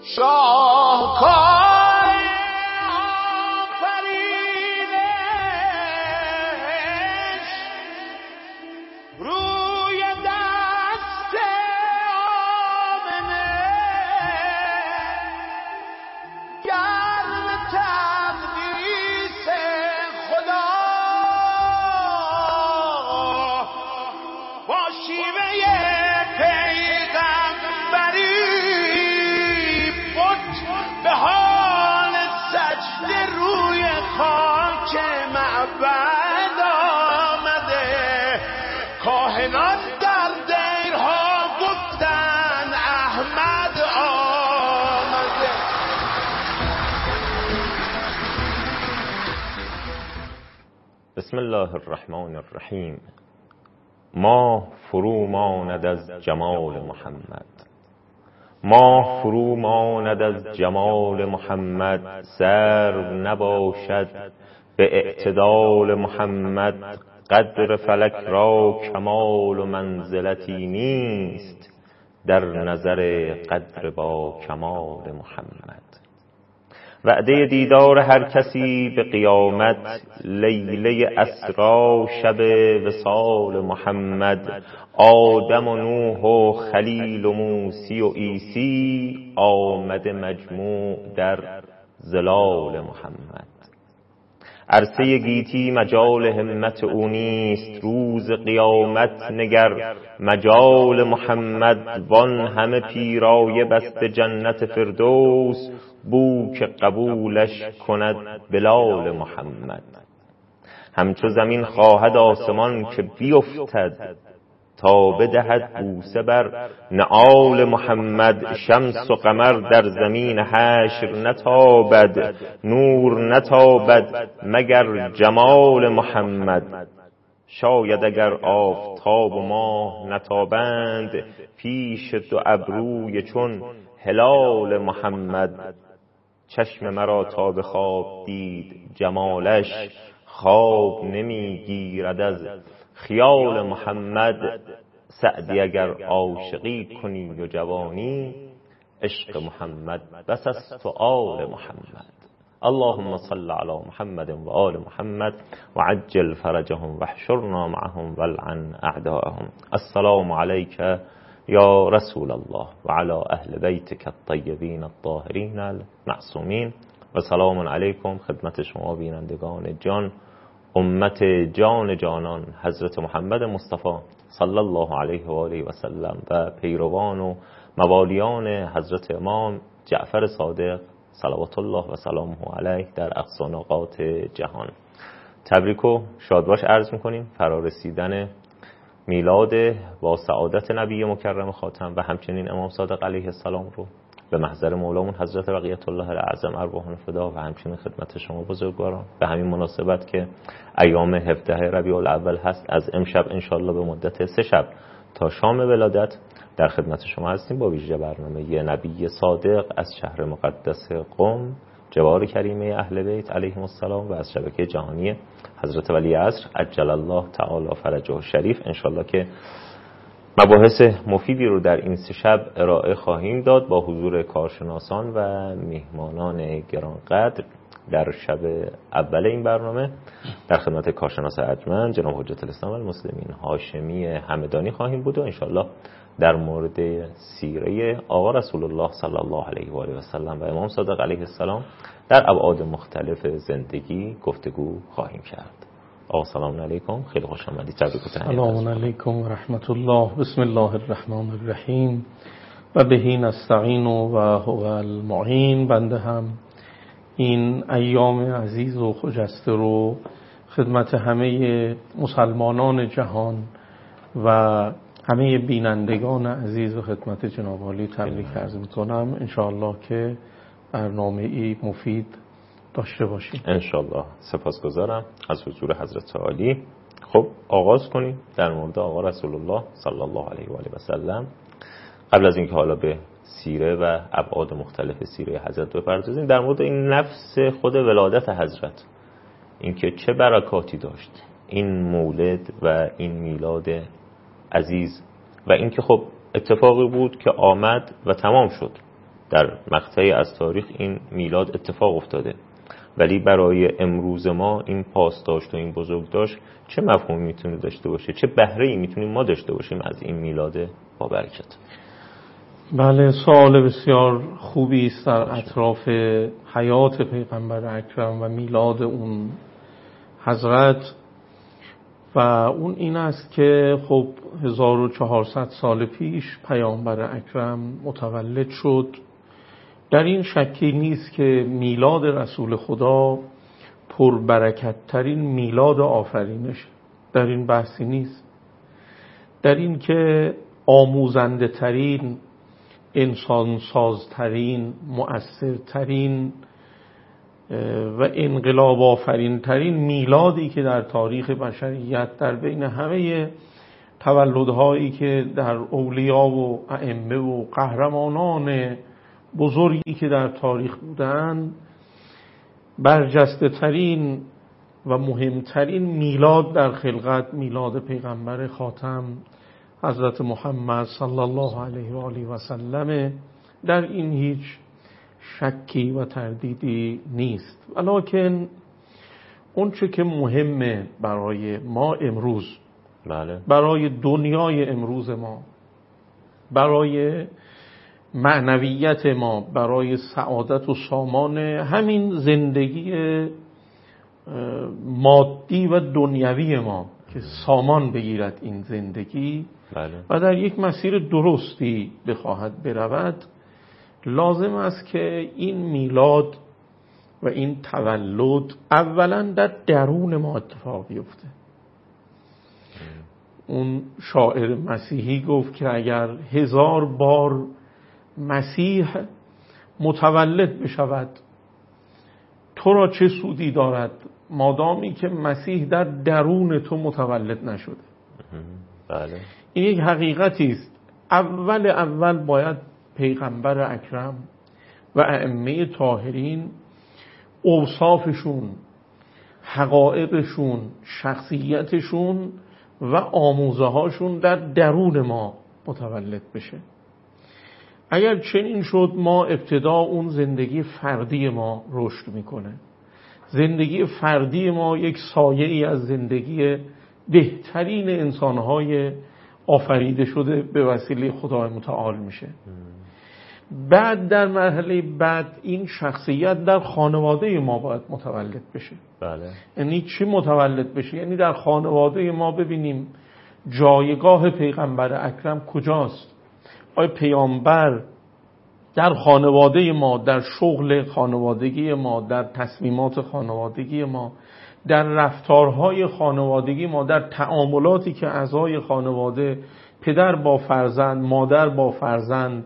شاهکار آفرینش روی دست آمنه گرم تقدیس خدا با شیوه پیغمبری به حال سجده روی خاک معبد آمده. کاهنان در دیرها گفتن احمد آمده. بسم الله الرحمن الرحیم. ما فرو ماند از جمال محمد، ما فرو ماند از جمال محمد. سرو نباشد به اعتدال محمد. قدر فلک را کمال و منزلتی نیست در نظر قدر با کمال محمد. وعده دیدار هر کسی به قیامت، لیله اسری شب وصال محمد. آدم و نوح و خلیل و موسی و عیسی، آمده مجموع در ظلال محمد. عرصه گیتی مجال همت او نیست، روز قیامت نگر مجال محمد. وان همه پیرایه بسته جنت فردوس، بو که قبولش کند بلال محمد. همچو زمین خواهد آسمان که بیفتد، تا بدهد بوسه بر نعال محمد. شمس و قمر در زمین حشر نتابد، نور نتابد مگر جمال محمد. شاید اگر آفتاب و ماه نتابند، پیش دو ابروی چون هلال محمد. چشم مرا تا به خواب دید جمالش، خواب نمی گیرد از خیال محمد. سعدی اگر عاشقی کنی و جوانی، عشق محمد بس است و آل محمد. اللهم صل علی محمد و آل محمد و عجل فرجهم و احشرنا معهم والعن اعداءهم. السلام علیک یا رسول الله و علی اهل بیتک الطیبین الطاهرین المعصومین. و سلام علیکم خدمت شما بینندگان جان، امت جان جانان حضرت محمد مصطفی صلی الله علیه و آله و سلم و پیروان و موالیان حضرت امام جعفر صادق صلوات الله و سلامه علیه در اقصا نقاط جهان. تبریک و شادباش عرض میکنیم فرارسیدن میلاد با سعادت نبی مکرم خاتم و همچنین امام صادق علیه السلام رو به محضر مولامون حضرت بقیت الله الاعظم ارواحون فدا و همچنین خدمت شما بزرگواران. به همین مناسبت که ایام 17 ربیع الاول هست، از امشب انشالله به مدت 3 شب تا شام ولادت در خدمت شما هستیم با ویژه برنامه نبی صادق از شهر مقدس قم، جوار کریمه اهل بیت علیهم السلام و از شبکه جهانی حضرت ولی عصر عجل الله تعالی فرجه الشریف. انشالله که مباحث مفیدی رو در این 3 شب ارائه خواهیم داد با حضور کارشناسان و میهمانان گرانقدر. در شب اول این برنامه در خدمت کارشناس ارجمند جناب حجت الاسلام المسلمین هاشمی همدانی خواهیم بود و انشالله در مورد سیره آقا رسول الله صلی الله علیه و آله و سلم و امام صادق علیه السلام در ابعاد مختلف زندگی گفتگو خواهیم کرد. آقا سلام علیکم، خیلی خوش آمدید. سلام علیکم و رحمت الله. بسم الله الرحمن الرحیم و بهی نستعین و هو المعین. بنده هم این ایام عزیز و خجسته رو خدمت همه مسلمانان جهان و همه بینندگان عزیز و خدمت جناب عالی تبریک عرض میکنم. انشاءالله که برنامه‌ای مفید داشته باشیم انشاءالله. سپاسگزارم از حضور حضرت عالی. خب آغاز کنیم در مورد آقا رسول الله صلی الله علیه و آله و سلم. قبل از اینکه حالا به سیره و ابعاد مختلف سیره حضرت بپردازیم، در مورد این نفس خود ولادت حضرت، اینکه چه برکاتی داشت این مولد و این میلاد عزیز و اینکه خب اتفاقی بود که آمد و تمام شد در مقطعی از تاریخ این میلاد اتفاق افتاده، ولی برای امروز ما این پاسداشت و این بزرگداشت چه مفهومی میتونه داشته باشه، چه بهره‌ای میتونیم ما داشته باشیم از این میلاد با برکت؟ بله، سوال بسیار خوبی است در اطراف حیات پیغمبر اکرم و میلاد اون حضرت، و اون این است که خب 1400 سال پیش پیامبر اکرم متولد شد. در این شکی نیست که میلاد رسول خدا پربرکت ترین میلاد آفرینش، در این بحثی نیست. در این که آموزنده ترین، انسان سازترین، مؤثرترین و انقلاب آفرین ترین میلادی که در تاریخ بشریت در بین همه تولدهایی که در اولیا و ائمه و قهرمانان بزرگی که در تاریخ بودند، برجسته ترین و مهمترین میلاد در خلقت میلاد پیغمبر خاتم حضرت محمد صلی الله علیه و آله و سلم. در این هیچ شکی و تردیدی نیست. ولکن اون چه که مهمه برای ما امروز، بله، برای دنیای امروز ما، برای معنویت ما، برای سعادت و سامان همین زندگی مادی و دنیوی ما که سامان بگیرد این زندگی، بله، و در یک مسیر درستی بخواهد برود، لازم است که این میلاد و این تولد اولا در درون ما اتفاق بیفته. اون شاعر مسیحی گفت که اگر 1000 بار مسیح متولد بشود تو را چه سودی دارد مادامی که مسیح در درون تو متولد نشده. بله، این یک حقیقتی است. اول باید پیغمبر اکرم و ائمه طاهرین اوصافشون، حقایقشون، شخصیتشون و آموزه هاشون در درون ما متولد بشه. اگر چنین شد، ما ابتدا اون زندگی فردی ما رشد میکنه. زندگی فردی ما یک سایه ای از زندگی بهترین انسانهای آفریده شده به وسیله خدای متعال میشه. بعد در مرحله بعد این شخصیت در خانواده ما باید متولد بشه. بله، یعنی چی متولد بشه؟ یعنی در خانواده ما ببینیم جایگاه پیغمبر اکرم کجاست. آیا پیامبر در خانواده ما، در شغل خانوادگی ما، در تصمیمات خانوادگی ما، در رفتارهای خانوادگی ما، در تعاملاتی که اعضای خانواده، پدر با فرزند، مادر با فرزند،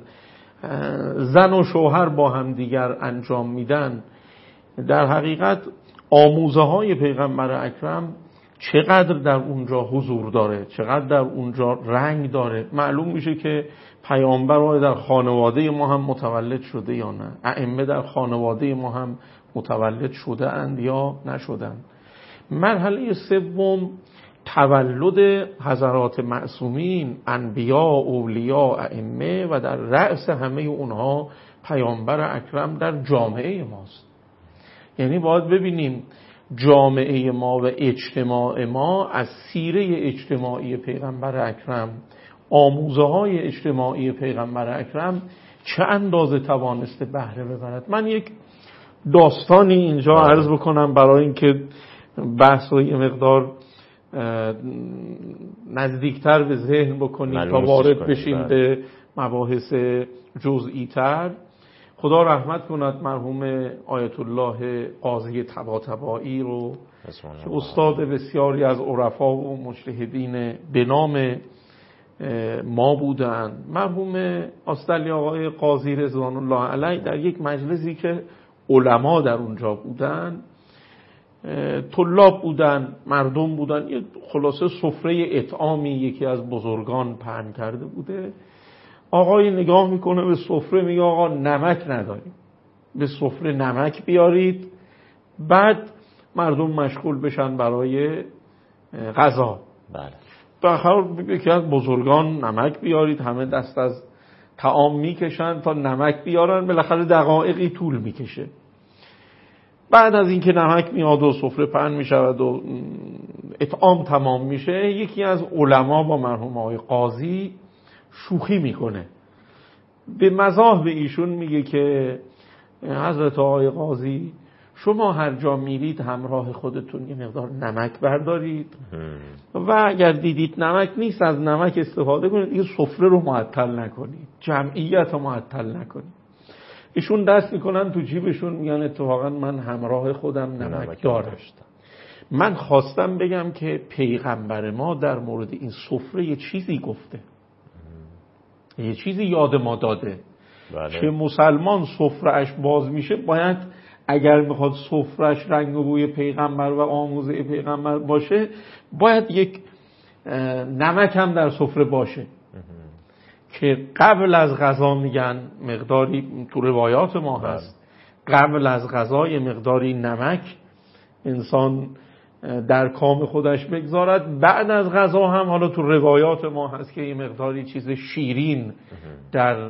زن و شوهر با هم دیگر انجام میدن، در حقیقت آموزه های پیغمبر اکرم چقدر در اونجا حضور داره، چقدر در اونجا رنگ داره. معلوم میشه که پیامبر در خانواده ما هم متولد شده یا نه، ائمه در خانواده ما هم متولد شده اند یا نشدند. مرحله سوم تولد حضرات معصومین، انبیا، اولیا، ائمه، و در رأس همه اونها پیامبر اکرم در جامعه ماست. یعنی باید ببینیم جامعه ما و اجتماع ما از سیره اجتماعی پیغمبر اکرم، آموزه های اجتماعی پیغمبر اکرم چه اندازه توانسته بهره ببرد. من یک داستانی اینجا عرض بکنم برای اینکه بحث رو یه مقدار نزدیکتر به ذهن بکنیم تا وارد بشیم به مباحث جزئی تر. خدا رحمت کند مرحوم آیت الله قاضی طباطبایی رو که استاد بسیاری از عرفا و مجتهدین به نام ما بودند. مرحوم آستلی آقای قاضی رضوان الله علیه در یک مجلسی که علما در اونجا بودن، طلاب بودن، مردم بودن، یه خلاصه سفره اطعامی یکی از بزرگان پهن کرده بوده. آقای نگاه میکنه به سفره، میگه آقا نمک نداریم، به سفره نمک بیارید. بعد مردم مشغول بشن برای غذا. بله. بالاخره یکی از بزرگان نمک بیارید، همه دست از طعام میکشن تا نمک بیارن، بالاخره دقایقی طول میکشه. بعد از اینکه نمک میاد و سفره پهن میشود و اطعام تمام میشه، یکی از علما با مرحوم آقای قاضی شوخی میکنه، به مزاح به ایشون میگه که حضرت آقای قاضی شما هر جا میرید همراه خودتون یه مقدار نمک بردارید و اگر دیدید نمک نیست از نمک استفاده کنید، دیگه سفره رو معطل نکنید، جمعیت رو معطل نکنید. ایشون دست میکنن تو جیبشون میگن اتفاقا من همراه خودم نمک دارم. من خواستم بگم که پیغمبر ما در مورد این سفره یه چیزی گفته، یه چیزی یاد ما داده که مسلمان سفره‌اش باز میشه باید اگر میخواد سفره‌اش رنگ و بوی پیغمبر و آموزه پیغمبر باشه باید یک نمک هم در سفره باشه که قبل از غذا میگن مقداری تو روایات ما هست قبل از غذا یه مقداری نمک انسان در کام خودش بگذارد، بعد از غذا هم حالا تو روایات ما هست که یه مقداری چیز شیرین در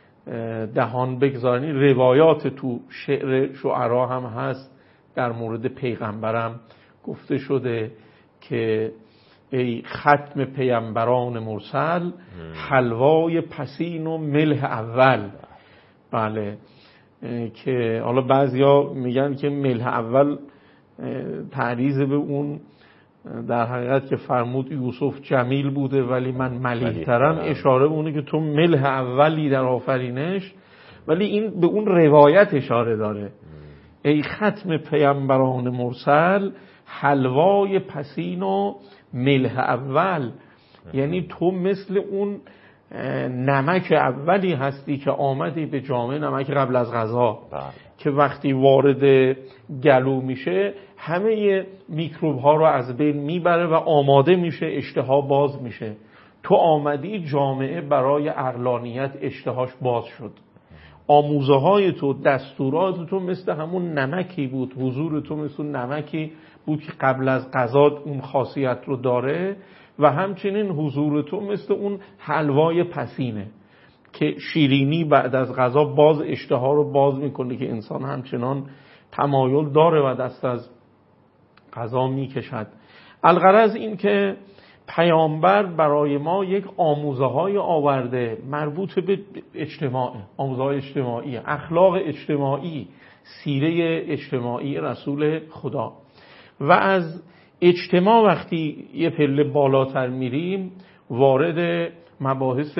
دهان بگذارنی. روایات تو شعر شعرا هم هست در مورد پیغمبرم گفته شده که ای ختم پیامبران مرسل حلوای پسین و ملح اول. بله، که حالا بعضیا میگن که ملح اول تعریض به اون در حقیقت که فرمود یوسف جمیل بوده ولی من ملیح‌ترم، اشاره به اونه که تو ملح اولی در آفرینش، ولی این به اون روایت اشاره داره. ای ختم پیامبران مرسل حلوای پسین و ملح اول، یعنی تو مثل اون نمک اولی هستی که آمدی به جامعه، نمک قبل از غذا که وقتی وارد گلو میشه همه میکروب ها رو از بین میبره و آماده میشه، اشتها باز میشه. تو آمدی جامعه برای عقلانیت اشتهاش باز شد. آموزه های تو، دستورات تو مثل همون نمکی بود، حضور تو مثل نمکی بود که قبل از غذا اون خاصیت رو داره، و همچنین حضور تو مثل اون حلوای پسینه که شیرینی بعد از غذا باز اشتها رو باز میکنه که انسان همچنان تمایل داره و دست از غذا میکشد. الغرض این که پیامبر برای ما یک آموزه های آورده مربوط به اجتماع، آموزه های اجتماعی، اخلاق اجتماعی، سیره اجتماعی رسول خدا. و از اجتماع وقتی یه پله بالاتر میریم وارد مباحث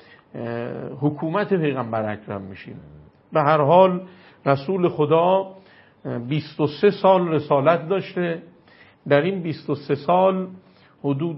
حکومت پیغمبر اکرم میشیم. به هر حال رسول خدا 23 سال رسالت داشته. در این 23 سال حدود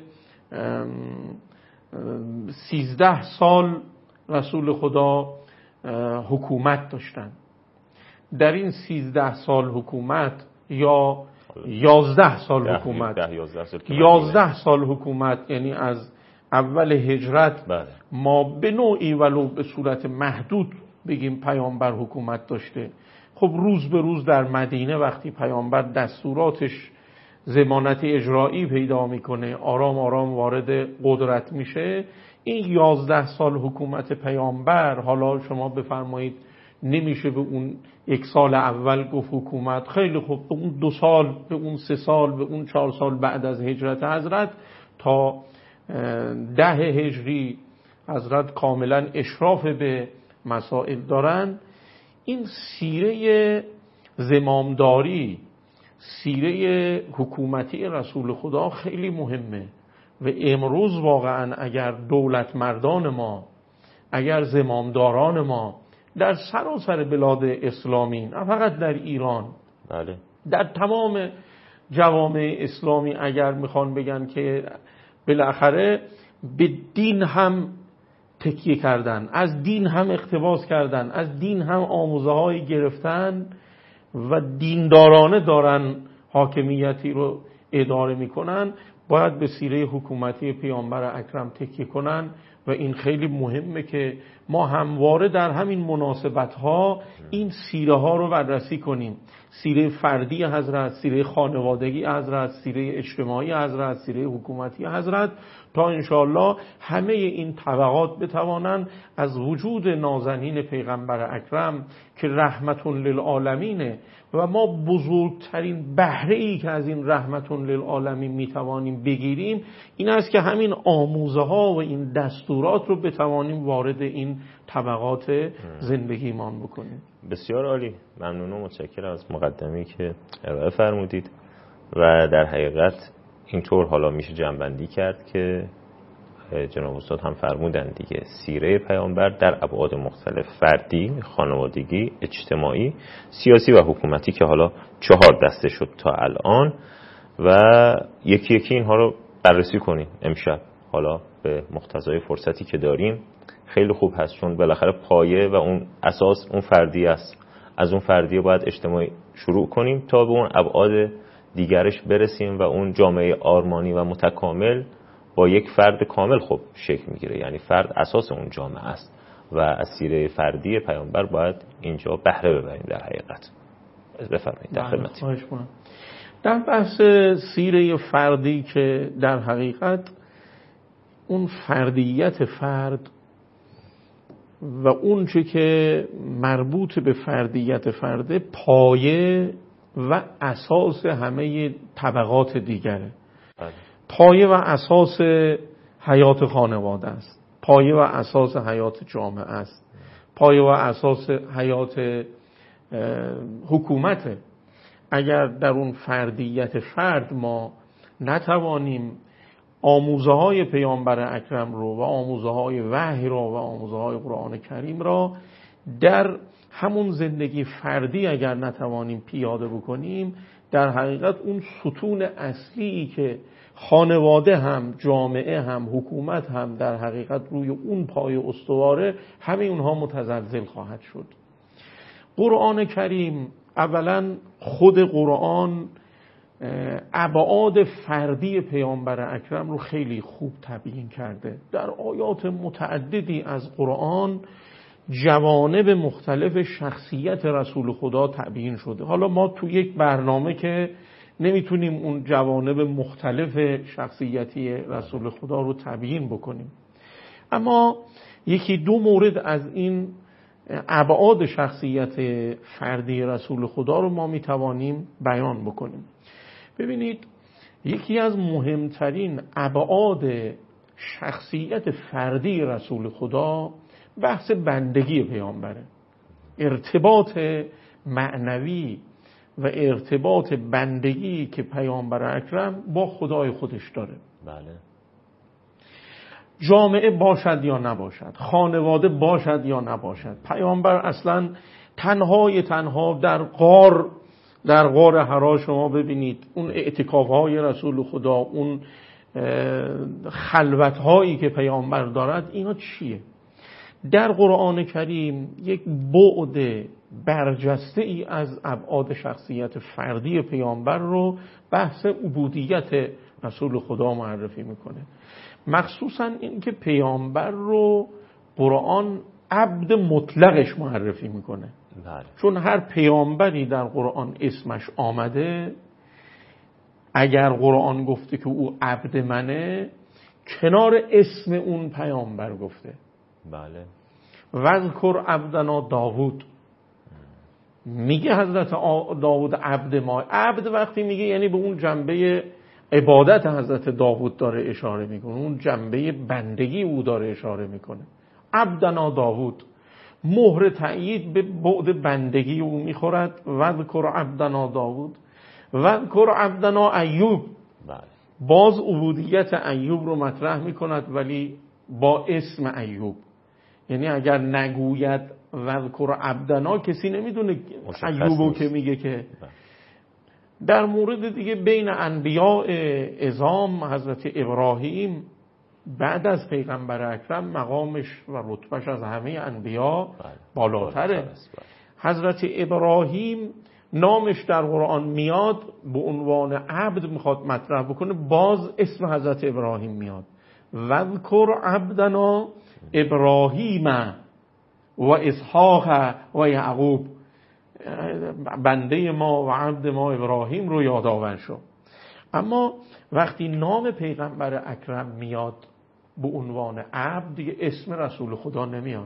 13 سال رسول خدا حکومت داشتن. در این 13 سال حکومت یا 11 سال حکومت، 11 سال حکومت یعنی از اول هجرت ما به نوعی ولو به صورت محدود بگیم پیامبر حکومت داشته. خب روز به روز در مدینه وقتی پیامبر دستوراتش ضمانت اجرایی پیدا میکنه، آرام آرام وارد قدرت میشه. این 11 سال حکومت پیامبر، حالا شما بفرمایید نمیشه به اون 1 سال اول گفت حکومت، خیلی خوب به اون 2 سال، به اون 3 سال، به اون 4 سال بعد از هجرت حضرت تا 10 هجری حضرت کاملا اشراف به مسائل دارن. این سیره زمامداری، سیره حکومتی رسول خدا خیلی مهمه و امروز واقعا اگر دولت مردان ما، اگر زمامداران ما در سراسر بلاد اسلامی، نه فقط در ایران، بله، در تمام جوامع اسلامی اگر میخوان بگن که بالاخره به دین هم تکیه کردن، از دین هم اقتباس کردن، از دین هم آموزه هایی گرفتن و دیندارانه دارن حاکمیتی رو اداره میکنن، باید به سیره حکومتی پیامبر اکرم تکیه کنن. و این خیلی مهمه که ما همواره در همین مناسبت ها این سیره ها رو بررسی کنیم. سیره فردی حضرت، سیره خانوادگی حضرت، سیره اجتماعی حضرت، سیره حکومتی حضرت، تا انشاءالله همه این طبقات بتوانند از وجود نازنین پیغمبر اکرم که رحمت للعالمینه و ما بزرگترین بهره ای که از این رحمت للعالمین میتوانیم بگیریم این است که همین آموزه ها و این دستورات رو بتوانیم وارد این طبقات زندگیمان بکنیم. بسیار عالی، ممنون و متشکرم از مقدمه‌ای که ارائه فرمودید و در حقیقت اینطور حالا میشه جمع‌بندی کرد که جناب استاد هم فرمودن دیگه، سیره پیامبر در ابعاد مختلف، فردی، خانوادگی، اجتماعی، سیاسی و حکومتی که حالا 4 دسته شد تا الان و یکی یکی اینها رو بررسی کنیم امشب حالا به مقتضای فرصتی که داریم. خیلی خوب هست چون بالاخره پایه و اون اساس اون فردی است، از اون فردیه باید اجتماعی شروع کنیم تا به اون ابعاد دیگرش برسیم و اون جامعه آرمانی و متکامل با یک فرد کامل خب شکل میگیره. یعنی فرد اساس اون جامعه است و از سیره فردی پیامبر باید اینجا بهره ببریم. در حقیقت بفرمایید در خدمتتون. در بحث سیره فردی که در حقیقت اون فردیت فرد و اون چه که مربوط به فردیت فرد پایه و اساس همه طبقات دیگره. پایه و اساس حیات خانواده است، پایه و اساس حیات جامعه است، پایه و اساس حیات حکومته. اگر در اون فردیت فرد ما نتوانیم آموزه های پیامبر اکرم رو و آموزه های وحی رو و آموزه های قرآن کریم را در همون زندگی فردی اگر نتوانیم پیاده بکنیم، در حقیقت اون ستون اصلی که خانواده هم، جامعه هم، حکومت هم در حقیقت روی اون پای استواره، همه اونها متزلزل خواهد شد. قرآن کریم اولا خود قرآن ابعاد فردی پیامبر اکرم رو خیلی خوب تبیین کرده. در آیات متعددی از قرآن جوانب مختلف شخصیت رسول خدا تبیین شده. حالا ما تو یک برنامه که نمیتونیم اون جوانب مختلف شخصیتی رسول خدا رو تبیین بکنیم، اما یکی دو مورد از این ابعاد شخصیت فردی رسول خدا رو ما میتوانیم بیان بکنیم. ببینید، یکی از مهمترین ابعاد شخصیت فردی رسول خدا بحث بندگی پیامبره. ارتباط معنوی و ارتباط بندگی که پیامبر اکرم با خدای خودش داره. بله. جامعه باشد یا نباشد، خانواده باشد یا نباشد، پیامبر اصلا تنها در غار حرا شما ببینید اون اعتکاف‌های رسول خدا، اون خلوت‌هایی که پیامبر دارد، اینا چیه؟ در قرآن کریم یک بعد برجسته ای از ابعاد شخصیت فردی پیامبر رو بحث عبودیت رسول خدا معرفی میکنه. مخصوصا این که پیامبر رو قرآن عبد مطلقش معرفی میکنه. بله. چون هر پیامبری در قرآن اسمش آمده، اگر قرآن گفته که او عبد منه، کنار اسم اون پیامبر گفته. بله. وذکر عبدنا داوود، میگه حضرت داوود عبد ما. عبد وقتی میگه یعنی به اون جنبه عبادت حضرت داوود داره اشاره میکنه، اون جنبه بندگی او داره اشاره میکنه. عبدنا داوود مهر تأیید به بعد بندگی او میخورد. وذکر عبدنا داوود، وذکر عبدنا ایوب. بله. باز عبودیت ایوب رو مطرح میکند ولی با اسم ایوب. یعنی اگر نگوید وذکر عبدنا، کسی نمیدونه ایوبو که میگه که. در مورد دیگه بین انبیاء عظام حضرت ابراهیم بعد از پیغمبر اکرم مقامش و رتبهش از همه انبیا بالاتره. حضرت ابراهیم نامش در قرآن میاد به عنوان عبد میخواد مطرح بکنه، باز اسم حضرت ابراهیم میاد. وذکر عبدنا ابراهیم و اسحاق و یعقوب. بنده ما و عبد ما ابراهیم رو یادآور شو. اما وقتی نام پیغمبر اکرم میاد به عنوان عبد، دیگه اسم رسول خدا نمیاد.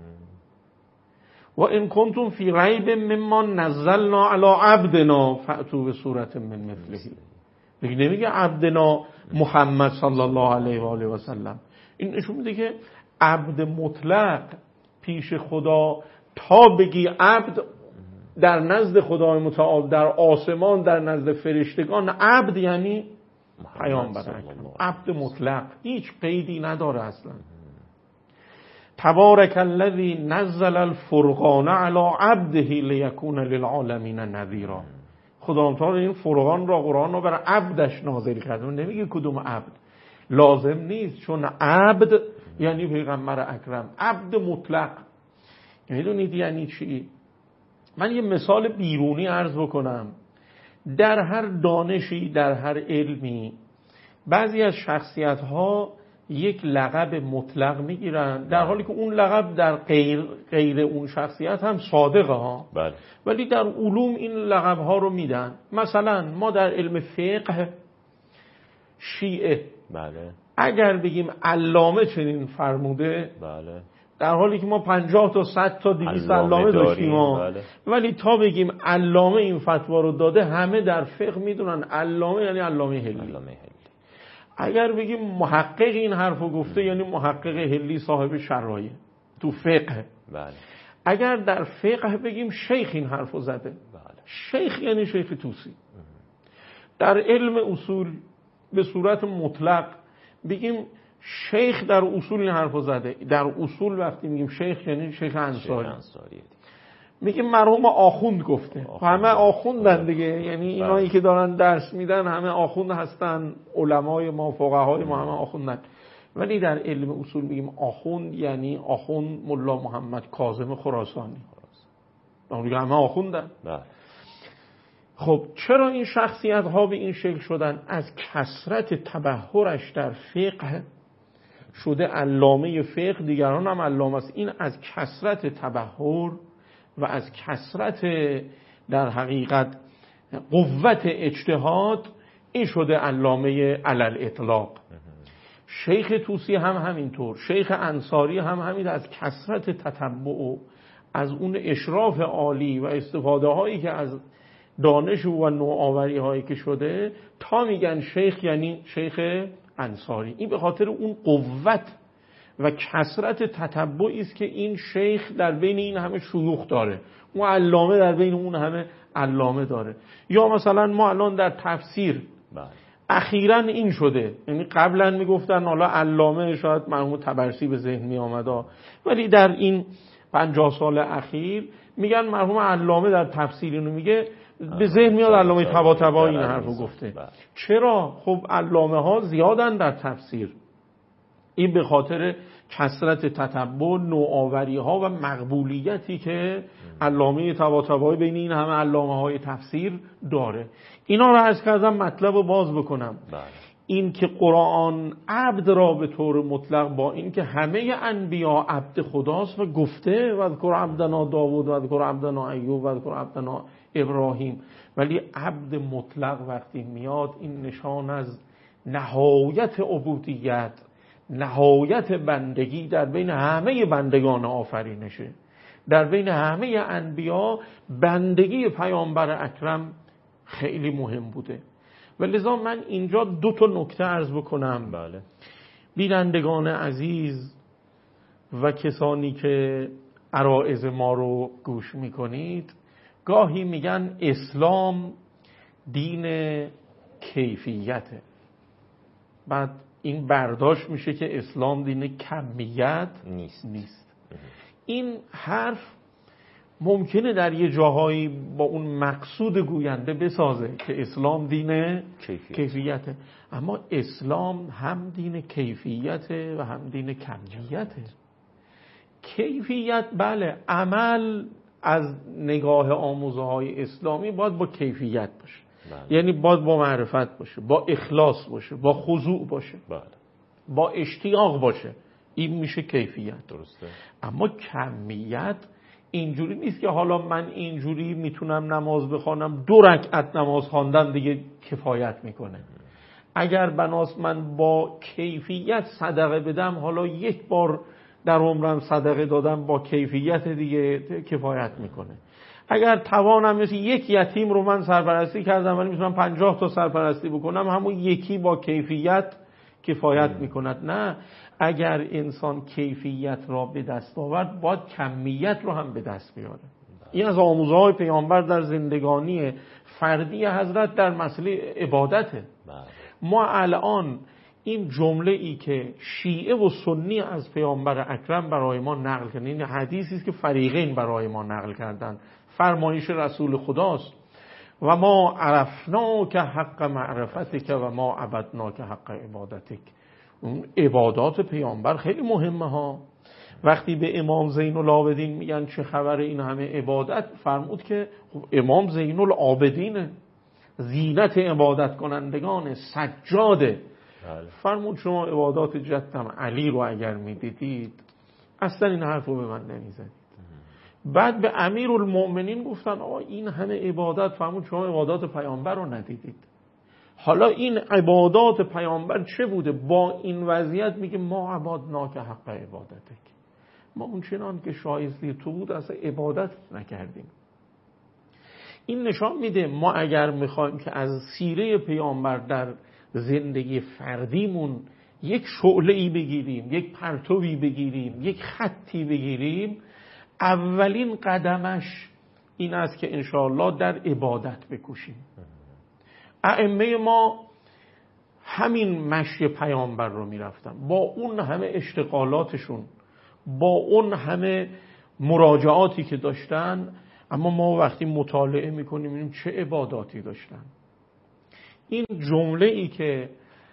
و ان کنتم فی ریب مما نزلنا علی عبدنا فأتوا بسورة من مثله. دیگه نمیگه عبدنا محمد صلی الله علیه و آله و سلم. این نشون میده که عبد مطلق پیش خدا، تا بگی عبد در نزد خدای متعال در آسمان، در نزد فرشتگان، عبد یعنی پیامبر اکرم، عبد مطلق، هیچ قیدی نداره اصلا. تبارک الذی نزل الفرقان علی عبده لیکون للعالمین نذیرا. خدا تعالی این فرقان را، قرآن را برای عبدش نازل کرده. نمیگه کدوم عبد، لازم نیست، چون عبد یعنی پیغمبر اکرم، عبد مطلق. میدونید یعنی چی؟ من یه مثال بیرونی عرض بکنم. در هر دانشی، در هر علمی، بعضی از شخصیت‌ها یک لقب مطلق میگیرن، در حالی که اون لقب در غیر اون شخصیت هم صادقه ها. بله. ولی در علوم این لقب ها رو میدن. مثلا ما در علم فقه شیعه، بله، اگر بگیم علامه چنین فرموده، بله، در حالی که ما 50 تا 100 تا 200 علامه داشتیم ها. بله. ولی تا بگیم علامه این فتوا رو داده، همه در فقه میدونن علامه یعنی علامه هلی. اگر بگیم محقق این حرفو گفته، یعنی محقق هلی صاحب شرایع تو فقه. بله. اگر در فقه بگیم شیخ این حرفو زده، بله. شیخ یعنی شیخ توسی. در علم اصول به صورت مطلق بگیم شیخ در اصول این حرفو زده. در اصول وقتی میگیم شیخ یعنی شیخ انصاری. میگیم مرحوم آخوند گفته. همه آخوندن دیگه، یعنی اینایی که دارن درس میدن همه آخوند هستن، علمای ما، فقهای ما همه آخوندن. ولی در علم اصول میگیم آخوند یعنی آخوند ملا محمد کاظم خراسانی. دیگه همه آخوندن. خب چرا این شخصیت ها به این شکل شدن؟ از کثرت تبحرش در فقه شده علامه فقه، دیگران هم علامه است. این از کثرت تبحر و از کثرت در حقیقت قوت اجتهاد این شده علامه علل اطلاق. شیخ توسی هم همینطور، شیخ انصاری هم همین، از کثرت تتبع و از اون اشراف عالی و استفاده هایی که از دانش و نوآوری هایی که شده، تا میگن شیخ یعنی شیخ انصاری. این به خاطر اون قوت و کثرت تتبعی است که این شیخ در بین این همه شیوخ داره، اون علامه در بین اون همه علامه داره. یا مثلا ما الان در تفسیر اخیراً این شده، یعنی قبلا میگفتن حالا علامه، شاید مرحوم طبرسی به ذهن می آمد، ولی در این 50 سال اخیر میگن مرحوم علامه در تفسیر اینو میگه، به ذهن میاد علامه طباطبایی این حرفو گفته. چرا؟ خب علامه ها زیادن در تفسیر. این به خاطر کثرت تتبع، نوآوری ها و مقبولیتی که علامه طباطبایی بین این همه علامه های تفسیر داره. اینا رو عرض کردم مطلب رو باز بکنم. این که قرآن عبد را به طور مطلق، با این که همه انبیا عبد خداست و گفته و اذکر عبدنا داوود و اذکر عبدنا ایوب و اذکر عبدنا ابراهیم، ولی عبد مطلق وقتی میاد این نشان از نهایت عبودیت، نهایت بندگی در بین همه بندگان آفرینشه. در بین همه انبیا بندگی پیامبر اکرم خیلی مهم بوده. و لذا من اینجا 2 نکته عرض بکنم. بله. بینندگان عزیز و کسانی که عرایض ما رو گوش میکنید، گاهی میگن اسلام دین کیفیته، بعد این برداشت میشه که اسلام دین کمیت نیست. این حرف ممکنه در یه جاهایی با اون مقصود گوینده بسازه که اسلام دین کیفیته، اما اسلام هم دین کیفیته و هم دین کمیته. کیفیت بله، عمل از نگاه آموزه های اسلامی باید با کیفیت باشه. یعنی باید با معرفت باشه، با اخلاص باشه، با خضوع باشه، با اشتیاق باشه. این میشه کیفیت. درسته. اما کمیت اینجوری نیست که حالا من اینجوری میتونم نماز بخوانم 2 رکعت نماز خواندن دیگه کفایت میکنه. اگر بناست من با کیفیت صدقه بدم، حالا 1 بار در عمرم صدقه دادم با کیفیت دیگه کفایت میکنه. اگر توانم مثل 1 یتیم رو من سرپرستی کردم ولی میتونم 50 تا سرپرستی بکنم، همون یکی با کیفیت کفایت میکند. نه، اگر انسان کیفیت را به دست آورد باید کمیت رو هم به دست بیاره. این از آموزهای پیامبر در زندگانی فردی حضرت در مسئله عبادته. ما الان این جمله ای که شیعه و سنی از پیامبر اکرم برای ما نقل کردن، این حدیثی است که فریقین برای ما نقل کردن، فرمایش رسول خداست: و ما عرفناک حق معرفتک و ما عبدناک حق عبادتک. اون عبادات پیامبر خیلی مهمه ها. وقتی به امام زین العابدین میگن چه خبر این همه عبادت، فرمود که خب امام زین العابدینه، زینت عبادت کنندگان، سجاده. فرمود شما عبادات جدم علی رو اگر میدیدید اصلا این حرف رو به من نمیزدید. بعد به امیرالمؤمنین گفتن آقا این همه عبادت، فرمود شما عبادات پیامبر رو ندیدید. حالا این عبادات پیامبر چه بوده؟ با این وضعیت میگه ما عبادناک حق عبادتک، ما اون چنان که شایسته تو بود اصلا عبادت نکردیم. این نشان میده ما اگر میخوایم که از سیره پیامبر در زندگی فردیمون یک شعله‌ای بگیریم، یک پرتوی بگیریم، یک خطی بگیریم، اولین قدمش این است که انشاءالله در عبادت بکوشیم. ائمه ما همین مشی پیامبر رو میرفتن، با اون همه اشتغالاتشون، با اون همه مراجعاتی که داشتن، اما ما وقتی مطالعه میکنیم میبینیم چه عباداتی داشتن. این جمله ای که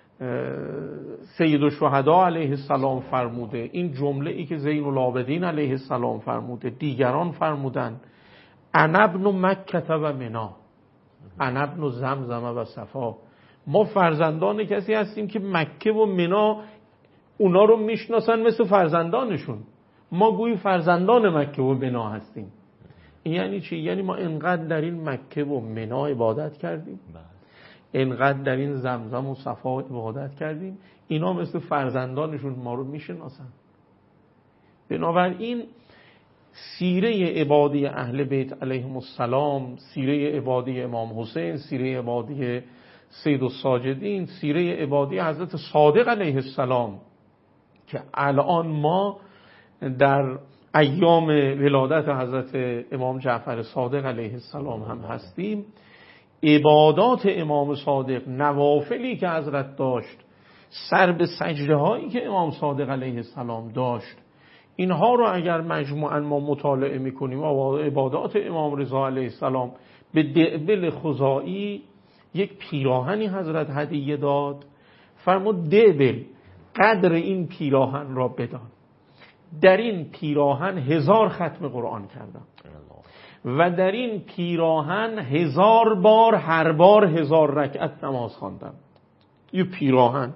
سید الشهدا علیه السلام فرموده، این جمله ای که زین العابدین علیه السلام فرموده، دیگران فرمودن: انا ابن مکه و منا، انا ابن زمزم و صفا. ما فرزندان کسی هستیم که مکه و منا اونا رو میشناسن مثل فرزندانشون. ما گویی فرزندان مکه و منا هستیم. این یعنی چی؟ یعنی ما انقدر در این مکه و منا عبادت کردیم، انقدر در این زمزم و صفا عبادت کردیم، اینا مثل فرزندانشون ما رو میشناسن. بنابراین سیره عبادی اهل بیت علیهم السلام، سیره عبادی امام حسین، سیره عبادی سید الساجدین، سیره عبادی حضرت صادق علیه السلام که الان ما در ایام ولادت حضرت امام جعفر صادق علیه السلام هم هستیم. عبادات امام صادق، نوافلی که حضرت داشت، سر به سجده هایی که امام صادق علیه السلام داشت، اینها رو اگر مجموعاً ما مطالعه میکنیم، عبادات امام رضا علیه السلام، به دعبل خزاعی یک پیراهنی حضرت هدیه داد، فرمود دعبل قدر این پیراهن را بدان، در این پیراهن 1000 ختم قرآن کردم و در این پیراهن 1000 بار، هر بار 1000 رکعت نماز خواندم. یه پیراهن.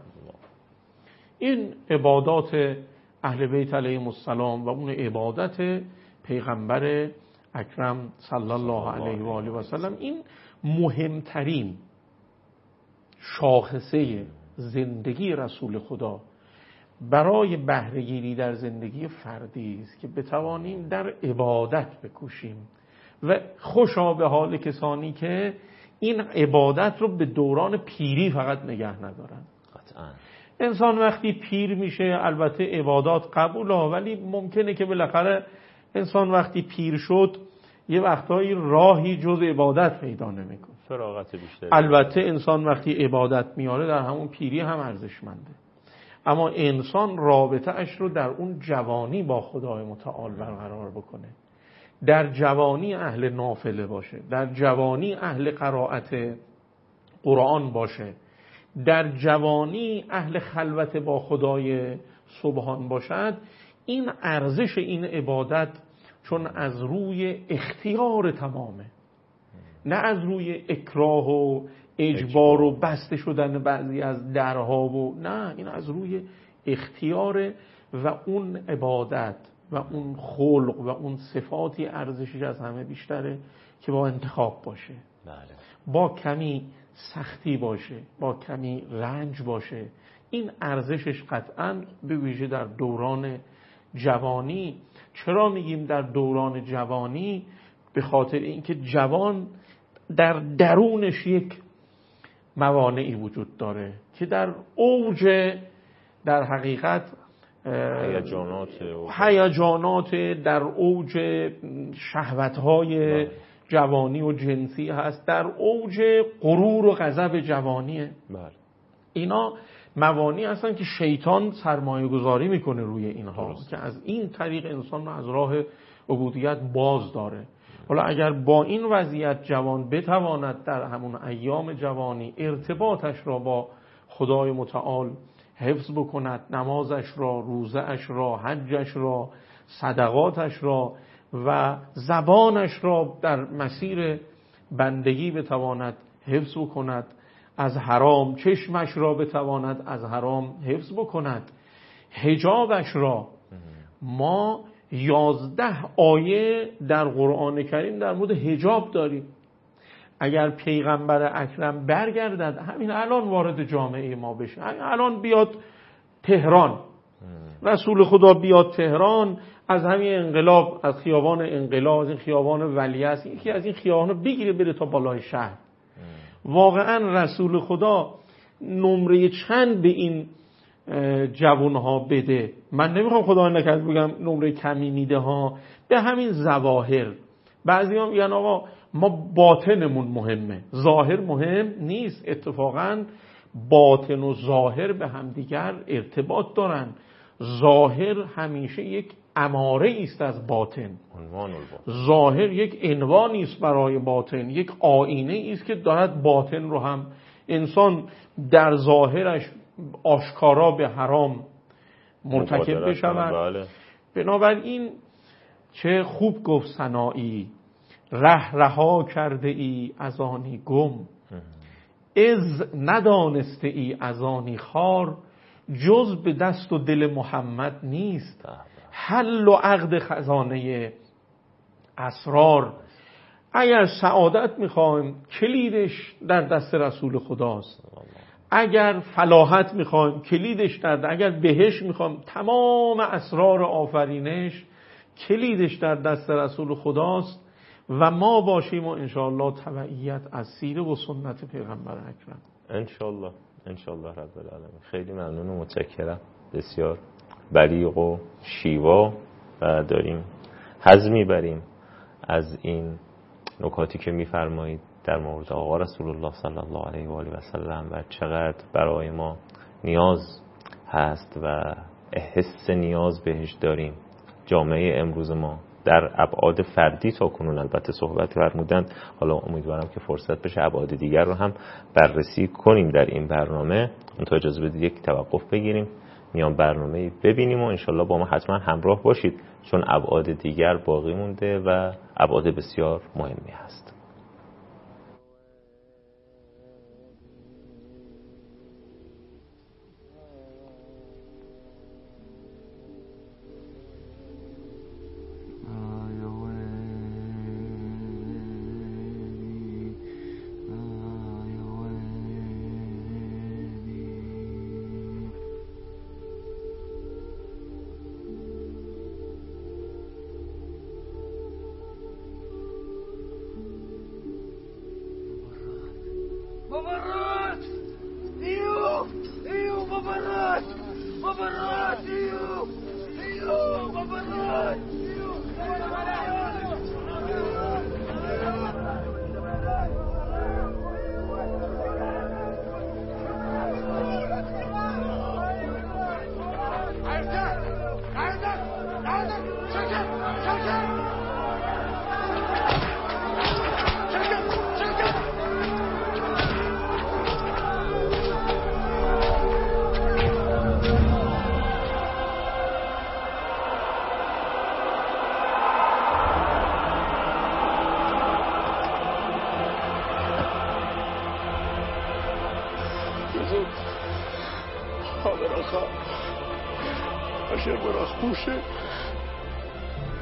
این عبادات اهل بیت علیهم السلام و اون عبادت پیغمبر اکرم صلی الله علیه و آله و سلم، این مهمترین شاخصه زندگی رسول خدا برای بهره‌گیری در زندگی فردی است که بتوانیم در عبادت بکوشیم. و خوشا به حال کسانی که این عبادت رو به دوران پیری فقط نگه ندارن. انسان وقتی پیر میشه البته عبادات قبوله، ولی ممکنه که بالاخره انسان وقتی پیر شد یه وقتایی راهی جز عبادت پیدا نمیکنه، فراغت بیشتر. البته انسان وقتی عبادت میاره در همون پیری هم ارزشمنده، اما انسان رابطه اش رو در اون جوانی با خدای متعال برقرار بکنه، در جوانی اهل نافله باشه، در جوانی اهل قرائت قرآن باشه، در جوانی اهل خلوت با خدای سبحان باشد. این ارزش این عبادت چون از روی اختیار تمامه، نه از روی اکراه و اجبار و بسته شدن بعضی از درها و نه، این از روی اختیار. و اون عبادت و اون خلق و اون صفاتی ارزشش از همه بیشتره که با انتخاب باشه، با کمی سختی باشه، با کمی رنج باشه. این ارزشش قطعاً به ویژه در دوران جوانی. چرا میگیم در دوران جوانی؟ به خاطر اینکه جوان در درونش یک موانعی وجود داره که در اوج، در حقیقت هیجانات در اوج شهوت‌های جوانی و جنسی هست، در اوج غرور و غضب جوانیه. اینا موانعی هستن که شیطان سرمایه گذاری میکنه روی اینها که از این طریق انسان رو از راه عبودیت باز داره. حالا اگر با این وضعیت جوان بتواند در همون ایام جوانی ارتباطش را با خدای متعال حفظ بکند، نمازش را، روزه‌اش را، حجش را، صدقاتش را و زبانش را در مسیر بندگی بتواند حفظ بکند، از حرام چشمش را بتواند از حرام حفظ بکند، حجابش را. ما 11 آیه در قرآن کریم در مورد حجاب داریم. اگر پیغمبر اکرم برگردد همین الان وارد جامعه ما بشه، الان بیاد تهران، رسول خدا بیاد تهران، از همین انقلاب، از خیابان انقلاب، از این خیابان ولیعصر، یکی از این خیابانا بگیره بره تا بالای شهر، واقعا رسول خدا نمره چند به این جوانها بده؟ من نمیخوام خدا نکرد بگم نمره کمی میده ها، به همین ظواهر. بعضی هم میگن آقا ما باطنمون مهمه، ظاهر مهم نیست. اتفاقا باطن و ظاهر به هم دیگر ارتباط دارن. ظاهر همیشه یک اماره است از باطن، ظاهر یک عنوانی است برای باطن، یک آینه است که دارد باطن رو هم. انسان در ظاهرش آشکارا به حرام مرتکب بشود. بنابراین چه خوب گفت سنایی، رها کرده ای از آنی گم، از ندانسته ای از آنی خار، جز به دست و دل محمد نیست، حل و عقد خزانه اسرار. اگر سعادت میخوایم کلیدش در دست رسول خداست، اگر فلاحت میخوایم کلیدش در، اگر بهشت میخوایم، تمام اسرار آفرینش کلیدش در دست رسول خداست و ما باشیم و انشاءالله تبعیت از سیره و سنت پیغمبر اکرم. انشاءالله رب العالمین. خیلی ممنون و متشکرم، بسیار بلیغ و شیوا و داریم حظ میبریم از این نکاتی که میفرمایید در مورد آقا رسول الله صلی الله علیه و آله و سلم و چقدر برای ما نیاز هست و حس نیاز بهش داریم. جامعه امروز ما در ابعاد فردی تا کنون البته صحبت فرمودند، حالا امیدوارم که فرصت بشه ابعاد دیگر رو هم بررسی کنیم در این برنامه. اونطور اجازه بدید یک توقف بگیریم، میان برنامه ببینیم و انشالله با ما حتما همراه باشید، چون ابعاد دیگر باقی مونده و ابعاد بسیار مهمی هست.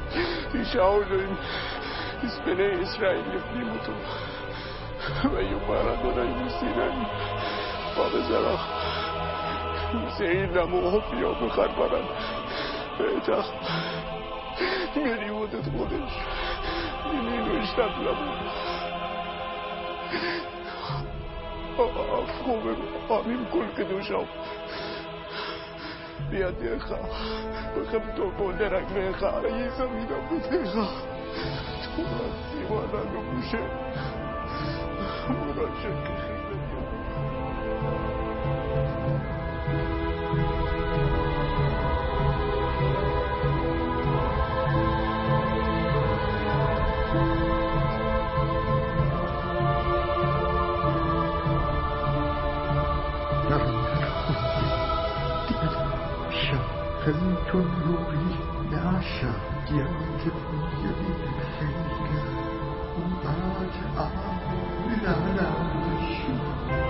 ישאולים את בני ישראל לפנים אותו ויאמר אדוני לסיני ובזרח זעיר למוהו ביה בחרברן בטח מריבות את חודש מנינו אשתת למוהו הפכו ועמים כל קדושיו בידיך וכבדו כל לרגליך יזמין עבדיך תורה ציווה לנו משה מורשת כחילת چون روی نشد گرد بیاری خیلی اومد لعنشون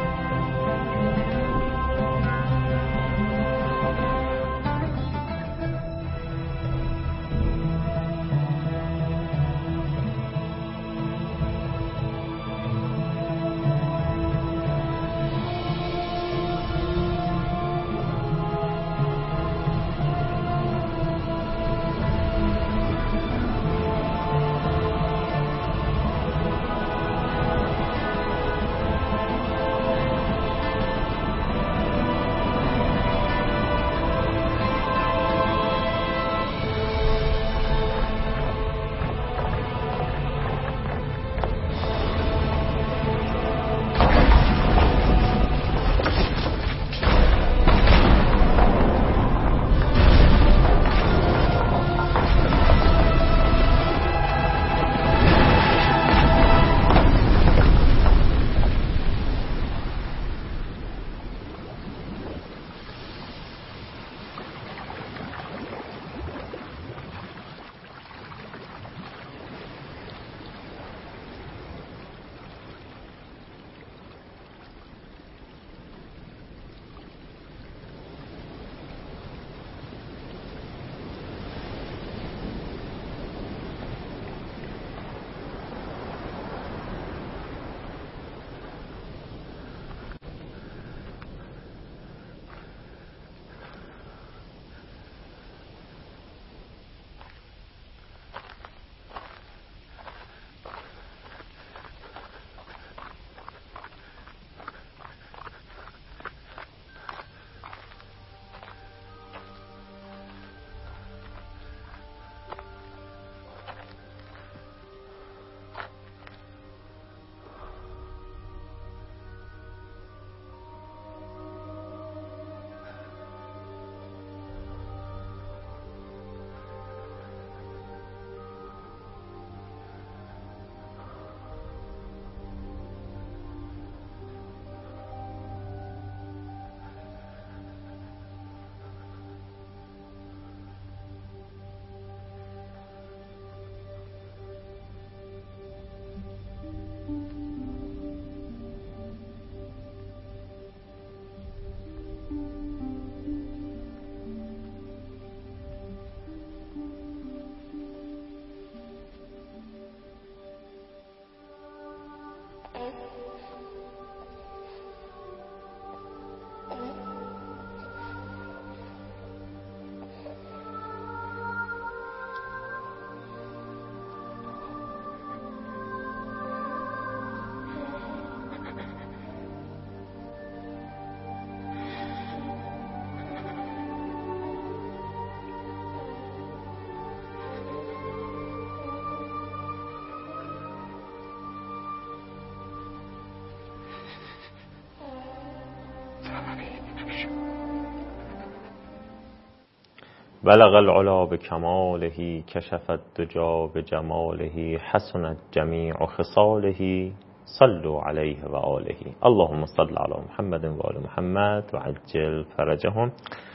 بلغ العلا بکماله کشف الدجا بجماله حسنت جمیع خصاله صلوا علیه و آله اللهم صل علی محمد و آل محمد و عجل فرجهم.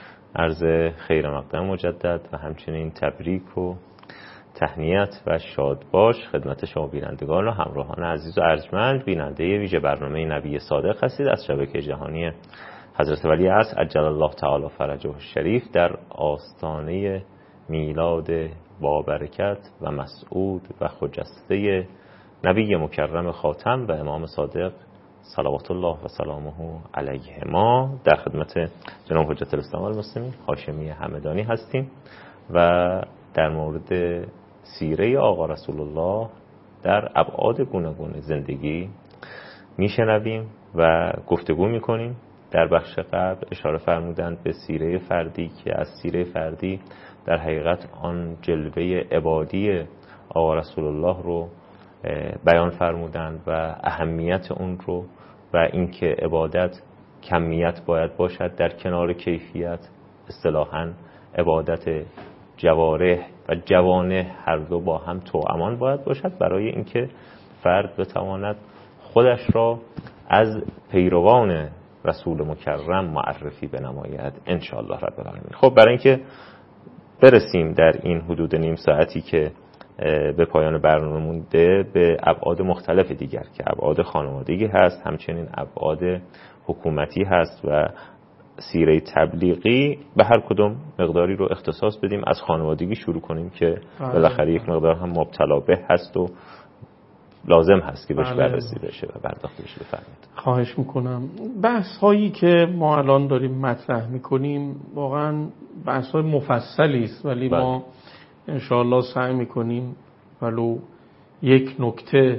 عرض خیر مقدم مجدد و همچنین تبریک و تهنیت و شادباش خدمت شما بینندگان و همراهان عزیز و ارجمند بیننده ویژه برنامه نبی صادق هستید از شبکه جهانی حضرت ولی عصر عجل الله تعالی فرجه الشریف در آستانه میلاد با برکت و مسعود و خجسته نبی مکرم خاتم و امام صادق صلوات الله و سلامه علیه ما در خدمت جناب حجت الاسلام المسلمین هاشمی همدانی هستیم و در مورد سیره آقا رسول الله در ابعاد گوناگون زندگی میشنویم و گفتگو میکنیم. در بخش قبل اشاره فرمودند به سیره فردی که از سیره فردی در حقیقت آن جلوه عبادی آقا رسول الله رو بیان فرمودند و اهمیت اون رو و اینکه عبادت کمیت باید باشد در کنار کیفیت. اصطلاحاً عبادت جوارح و جوانح هر دو با هم توامان باید باشد برای اینکه فرد بتواند خودش را از پیروان رسول مکرم معرفی بنماید ان شاء الله رب العالمین. خب برای اینکه برسیم در این حدود نیم ساعتی که به پایان برنامه مونده به ابعاد مختلف دیگر که ابعاد خانوادگی هست، همچنین ابعاد حکومتی هست و سیره تبلیغی، به هر کدوم مقداری رو اختصاص بدیم. از خانوادگی شروع کنیم که بالاخره یک مقدار هم مبتلا به هست و لازم هست که بهش بررسی بشه و پرداخته بشه. بفرمایید. خواهش میکنم. بحث هایی که ما الان داریم مطرح میکنیم واقعا بحث های مفصلی است، ولی ما انشاءالله سعی میکنیم ولو یک نکته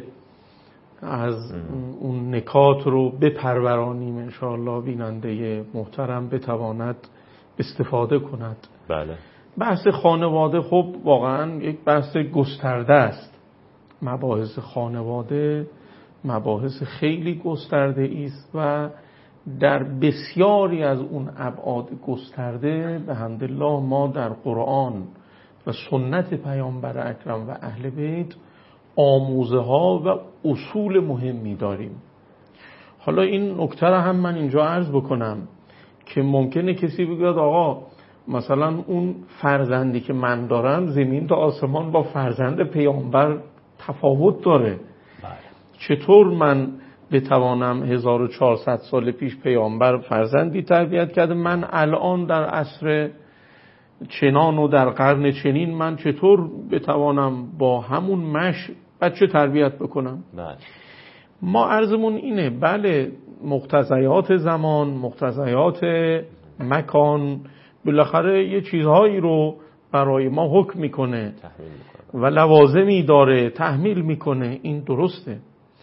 از اون نکات رو بپرورانیم، انشاءالله بیننده محترم بتواند استفاده کند. بله. بحث خانواده خب واقعا یک بحث گسترده است. مباحث خانواده مباحث خیلی گسترده است و در بسیاری از اون ابعاد گسترده به حمدالله ما در قرآن و سنت پیامبر اکرم و اهل بیت آموزه ها و اصول مهمی داریم. حالا این نکته را هم من اینجا عرض بکنم که ممکنه کسی بگه آقا مثلا اون فرزندی که من دارم زمین تا آسمان با فرزند پیامبر تفاوت داره. چطور من بتوانم 1400 سال پیش پیامبر فرزندی تربیت کرده، من الان در عصر چنان و در قرن چنین من چطور بتوانم با همون مش بچه تربیت بکنم؟ ما عرضمون اینه بله مقتضیات زمان، مقتضیات مکان بالاخره یه چیزهایی رو برای ما حکم میکنه و لوازمی داره تحمیل میکنه، این درسته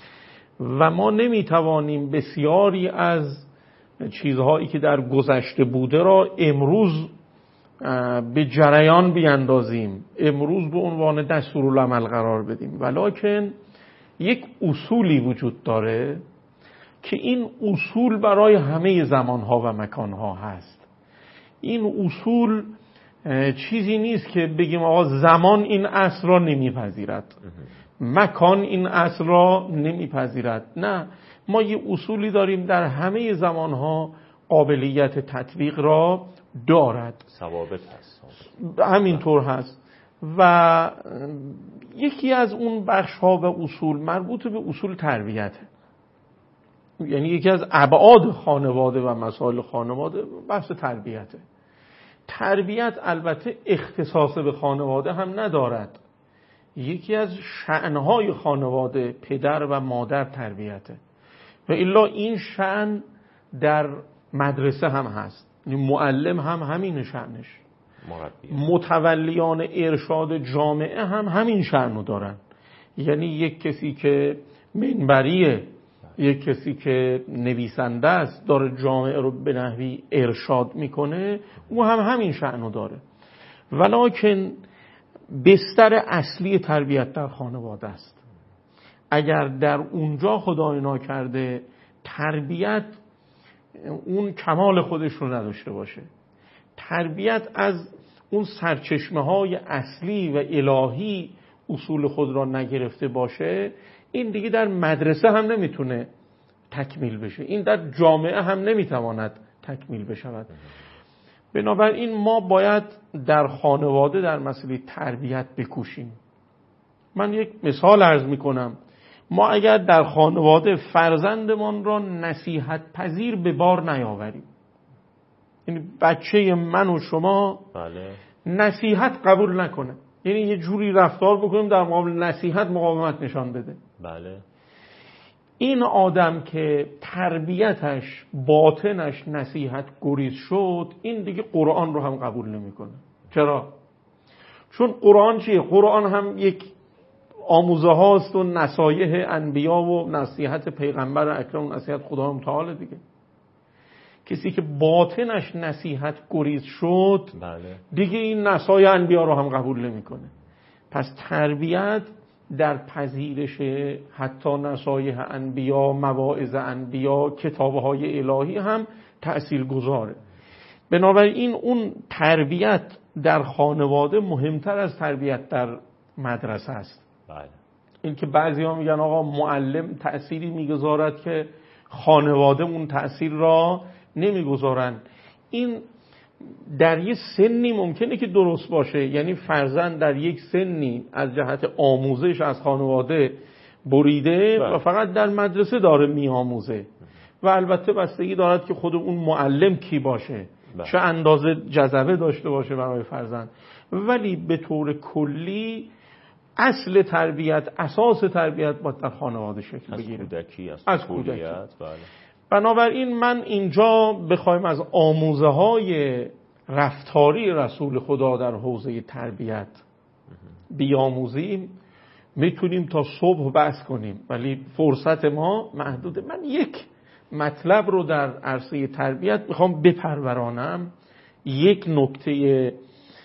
و ما نمیتوانیم بسیاری از چیزهایی که در گذشته بوده را امروز به جریان بیاندازیم، امروز به عنوان دستورالعمل قرار بدیم، ولکن یک اصولی وجود داره که این اصول برای همه زمانها و مکانها هست. این اصول چیزی نیست که بگیم آقا زمان این اصل را نمیپذیرد، مکان این اصل را نمیپذیرد. نه، ما یه اصولی داریم در همه زمانها قابلیت تطبیق را دارد، ثوابت هست، همینطور هست. و یکی از اون بخش ها و اصول مربوط به اصول تربیته، یعنی یکی از ابعاد خانواده و مسائل خانواده بحث تربیته. تربیت البته اختصاص به خانواده هم ندارد، یکی از شأنهای خانواده پدر و مادر تربیته و الا این شأن در مدرسه هم هست، معلم هم همین شأنش، متولیان ارشاد جامعه هم همین شأنو دارن. یعنی یک کسی که منبریه، یک کسی که نویسنده است داره جامعه رو به نحوی ارشاد میکنه، او هم همین شأنو داره. ولکن بستر اصلی تربیت در خانواده است. اگر در اونجا خدای ناکرده تربیت اون کمال خودش رو نداشته باشه، تربیت از اون سرچشمه های اصلی و الهی اصول خود را نگرفته باشه، این دیگه در مدرسه هم نمیتونه تکمیل بشه، این در جامعه هم نمیتواند تکمیل بشود. بنابراین ما باید در خانواده در مسئله تربیت بکوشیم. من یک مثال عرض میکنم. ما اگر در خانواده فرزندمان را نصیحت پذیر به بار نیاوریم، یعنی بچه من و شما نصیحت قبول نکنه، یعنی یه جوری رفتار بکنیم در مقابل نصیحت مقاومت نشان بده. بله. این آدم که تربیتش باطنش نصیحت گریز شد، این دیگه قرآن رو هم قبول نمیکنه. چرا؟ چون قرآن چیه؟ قرآن هم یک آموزه هاست و نصایح انبیا و نصیحت پیغمبر اکرم و نصیحت خدا متعال دیگه. کسی که باطنش نصیحت گریز شد، بله. دیگه این نصایح انبیا رو هم قبول نمیکنه. پس تربیت در پذیرش حتی نصایح انبیا، مواعظ انبیا، کتابهای الهی هم تأثیر گذاره. بنابراین اون تربیت در خانواده مهمتر از تربیت در مدرسه است. بله. این که بعضی ها میگن آقا معلم تأثیری میگذارد که خانواده اون تأثیر را نمیگذارن، این در یک سنی ممکنه که درست باشه. یعنی فرزند در یک سنی از جهت آموزش از خانواده بریده و فقط در مدرسه داره میآموزه و البته بستگی دارد که خود اون معلم کی باشه، چه اندازه جذبه داشته باشه برای فرزند. ولی به طور کلی اصل تربیت، اساس تربیت باید در خانواده شکل بگیره، از کودکی. بنابراین من اینجا بخوایم از آموزه های رفتاری رسول خدا در حوزه تربیت بیاموزیم، میتونیم تا صبح بحث کنیم، ولی فرصت ما محدوده. من یک مطلب رو در عرصه تربیت میخوام بپرورانم، یک نکته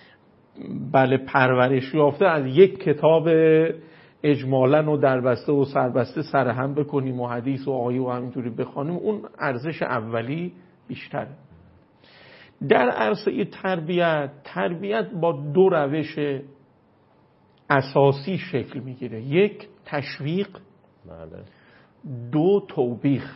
پرورش یافته از یک کتاب اجمالاً و دربسته و سربسته سرهم بکنیم و حدیث و آیه و همینطوری بخوانیم، اون ارزش اولی بیشتره. در عرصه تربیت با دو روش اساسی شکل میگیره: یک تشویق، دو توبیخ.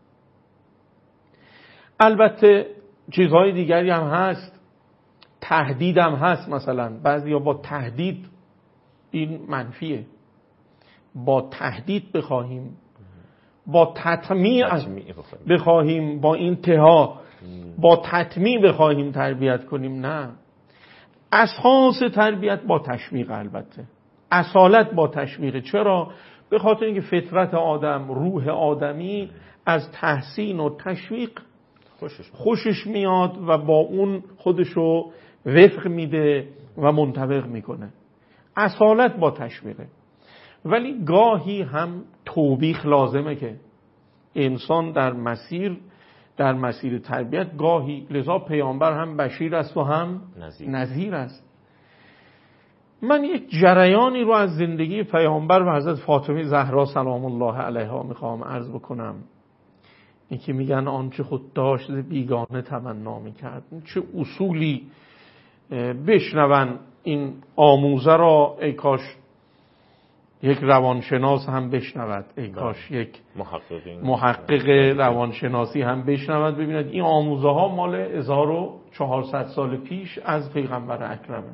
البته چیزهای دیگری هم هست، تهدید هم هست. مثلا بعضیا با تهدید، این منفیه، با تهدید بخواهیم، با تطمیع بخواهیم، با انتها، با تطمیع بخواهیم تربیت کنیم، نه. اساس تربیت با تشویق، البته اصالت با تشویق. چرا؟ به خاطر اینکه فطرت آدم، روح آدمی از تحسین و تشویق خوشش میاد و با اون خودشو وفق میده و منطبق میکنه. اصالت با تشویقه. ولی گاهی هم توبیخ لازمه که انسان در مسیر تربیت گاهی، لذا پیامبر هم بشیر است و هم نذیر است. من یک جریانی رو از زندگی پیامبر و حضرت فاطمه زهرا سلام الله علیها میخوام عرض بکنم. این که میگن آنچه خود داشت بیگانه تمنا میکرد. چه اصولی بشنون این آموزه را، ای کاش یک روانشناس هم بشنود، ای کاش یک محقق روانشناسی هم بشنود، ببیند این آموزه ها مال 1400 سال پیش از پیغمبر اکرمه.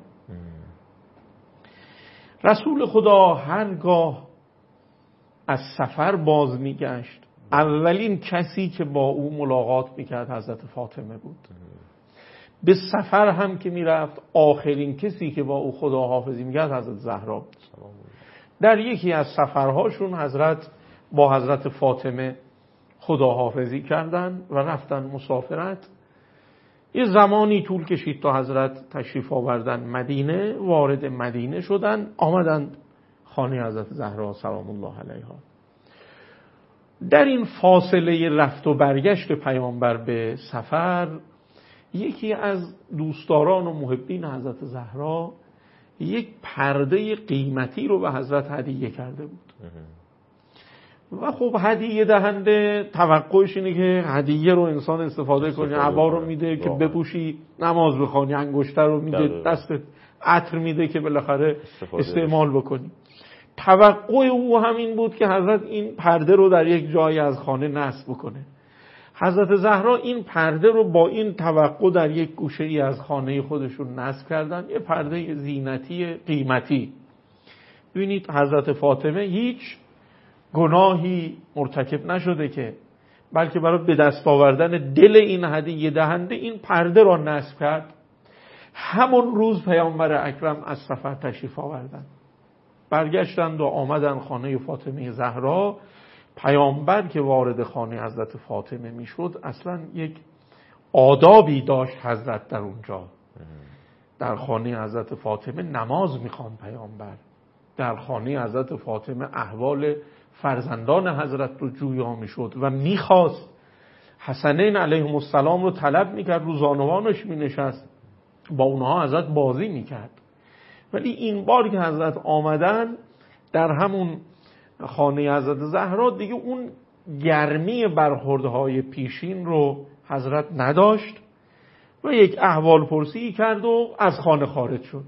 رسول خدا هرگاه از سفر باز میگشت، اولین کسی که با او ملاقات میکرد حضرت فاطمه بود. به سفر هم که میرفت، آخرین کسی که با او خداحافظی میکرد حضرت زهرا بود. در یکی از سفرهاشون حضرت با حضرت فاطمه خداحافظی کردند و رفتن مسافرت. یه زمانی طول کشید تا حضرت تشریف آوردن مدینه، وارد مدینه شدن، آمدن خانه حضرت زهرا سلام الله علیها. در این فاصله رفت و برگشت پیامبر به سفر، یکی از دوستداران و محبین حضرت زهرا یک پرده قیمتی رو به حضرت هدیه کرده بود. و خب هدیه دهنده توقعش اینه که هدیه رو انسان استفاده کنه، عبا رو میده که بپوشی نماز بخوانی، انگشتر رو میده دستت، عطر میده که بالاخره استعمال بکنی. توقع او همین بود که حضرت این پرده رو در یک جایی از خانه نصب بکنه. حضرت زهرا این پرده رو با این توقع در یک گوشه ای از خانه خودشون نصب کردن، یه پرده زینتی قیمتی. ببینید حضرت فاطمه هیچ گناهی مرتکب نشده که، بلکه برای به دست آوردن دل این هدیه دهنده این پرده را نصب کرد. همون روز پیامبر اکرم از سفر تشریف آوردند، برگشتند و آمدن خانه فاطمه زهرا. پیامبر که وارد خانه حضرت فاطمه میشد اصلا یک آدابی داشت حضرت در اونجا. در خانه حضرت فاطمه نماز میخوان پیامبر، در خانه حضرت فاطمه احوال فرزندان حضرت رو جویا میشد و میخواست. حسنین علیهم السلام رو طلب میکرد، رو زانوانش مینشست، با اونها حضرت بازی میکرد. ولی این بار که حضرت آمدن در همون خانه حضرت زهرا دیگه اون گرمی برخوردهای پیشین رو حضرت نداشت و یک احوال پرسی کرد و از خانه خارج شد.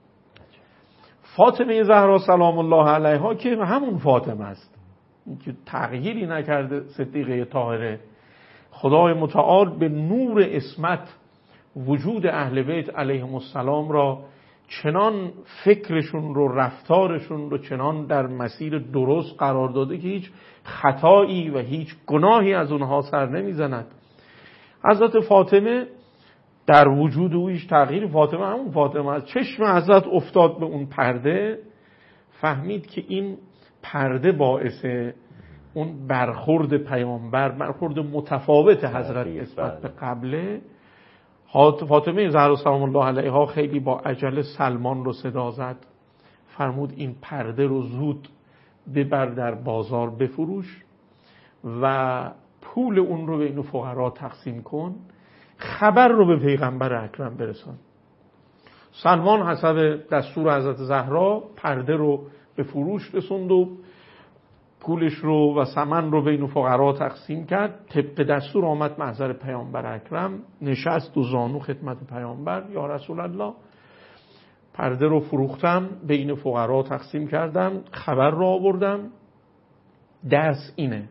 فاطمه زهرا سلام الله علیها که همون فاطمه است که تغییری نکرده، صدیقه طاهره، خدای متعال به نور عصمت وجود اهل بیت علیهم السلام را چنان فکرشون رو، رفتارشون رو چنان در مسیر درست قرار داده که هیچ خطایی و هیچ گناهی از اونها سر نمیزند. حضرت فاطمه در وجود او هیچ تغییر، فاطمه همون فاطمه است. چشم حضرت افتاد به اون پرده، فهمید که این پرده باعث اون برخورد پیامبر، برخورد متفاوت حضرت نسبت به قبله. فاطمه زهرا سلام الله علیها خیلی با عجله سلمان رو صدا زد، فرمود این پرده رو زود ببر در بازار بفروش و پول اون رو بین فقرا تقسیم کن، خبر رو به پیغمبر اکرم برسان. سلمان حسب دستور حضرت زهرا پرده رو به فروش رسوند و پولش رو و ثمن رو بین فقرا تقسیم کرد. طبق دستور آمد محضر پیامبر اکرم، نشست و زانو خدمت پیامبر، یا رسول الله پرده رو فروختم، بین فقرا تقسیم کردم، خبر رو آوردم. درس اینه،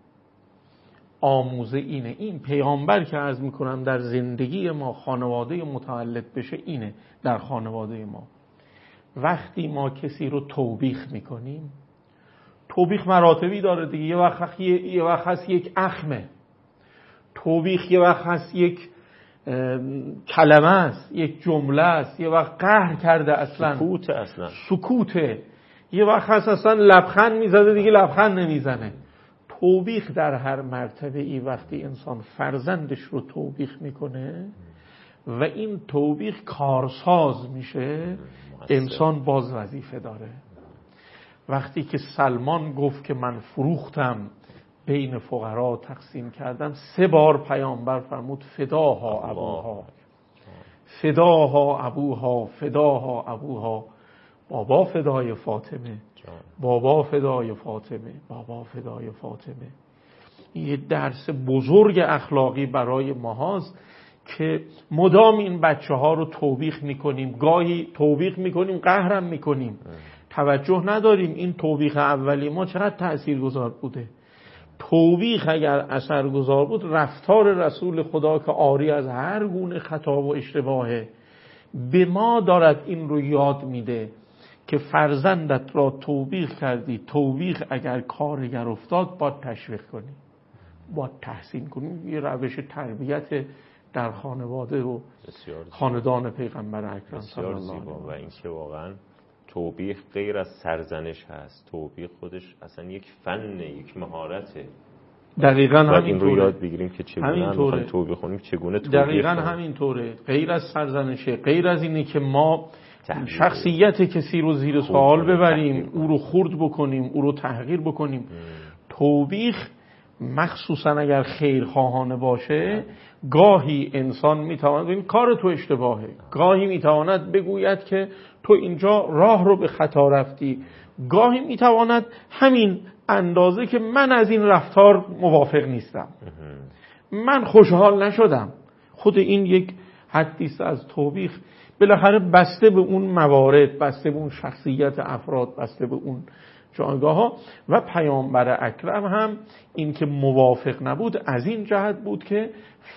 آموزه اینه، این پیامبر که عرض میکنم در زندگی ما خانواده متولد بشه اینه. در خانواده ما وقتی ما کسی رو توبیخ میکنیم، توبیخ مراتبی داره دیگه. یه وقت هست یک اخمه توبیخ، یه وقت هست یک کلمه است، یک جمله است، یه وقت قهر کرده اصلا سکوته، یه وقت هست اصلا لبخند میزده دیگه لبخند نمیزنه. توبیخ در هر مرتبه ای وقتی انسان فرزندش رو توبیخ میکنه و این توبیخ کارساز میشه، انسان باز وظیفه داره. وقتی که سلمان گفت که من فروختم، بین فقرا تقسیم کردم، 3 بار پیامبر فرمود فداها ابوها، فداها ابوها، فداها ابوها. بابا فدای فاطمه، بابا فدای فاطمه، بابا فدای فاطمه. این یه درس بزرگ اخلاقی برای ما هست که مدام این بچه ها رو توبیخ میکنیم، گاهی توبیخ میکنیم قهرم میکنیم، توجه نداریم این توبیخ اولی ما چقدر تأثیرگذار بوده. توبیخ اگر اثرگذار بود، رفتار رسول خدا که عاری از هر گونه خطا و اشتباهه، به ما دارد این رو یاد میده که فرزندت را توبیخ کردی، توبیخ اگر کارگر افتاد باید تشویق کنی، باید تحسین کنی. یه روش تربیت در خانواده و خاندان پیغمبر اکرم صلی الله علیه و و این که واقعا توبیخ غیر از سرزنش هست، توبیخ خودش اصلا یک فن، یک مهارته. دقیقاً همینطوره. این رو یاد بگیریم که چگونه میخوایم توبیخ کنیم، چگونه توبیخ کنیم. دقیقاً همینطوره. غیر از سرزنشه، غیر از اینه که ما شخصیت کسی رو زیر سوال ببریم، او رو خرد بکنیم، او رو تحقیر بکنیم. توبیخ مخصوصا اگر خیرخواهانه باشه، گاهی انسان میتواند ببین کار تو اشتباهه، گاهی میتواند بگوید که تو اینجا راه رو به خطا رفتی، گاهی میتواند همین اندازه که من از این رفتار موافق نیستم، من خوشحال نشدم. خود این یک حدیث از توبیخ، بالاخره بسته به اون موارد، بسته به اون شخصیت افراد، بسته به اون جایگاه ها. و پیامبر اکرم هم این که موافق نبود از این جهت بود که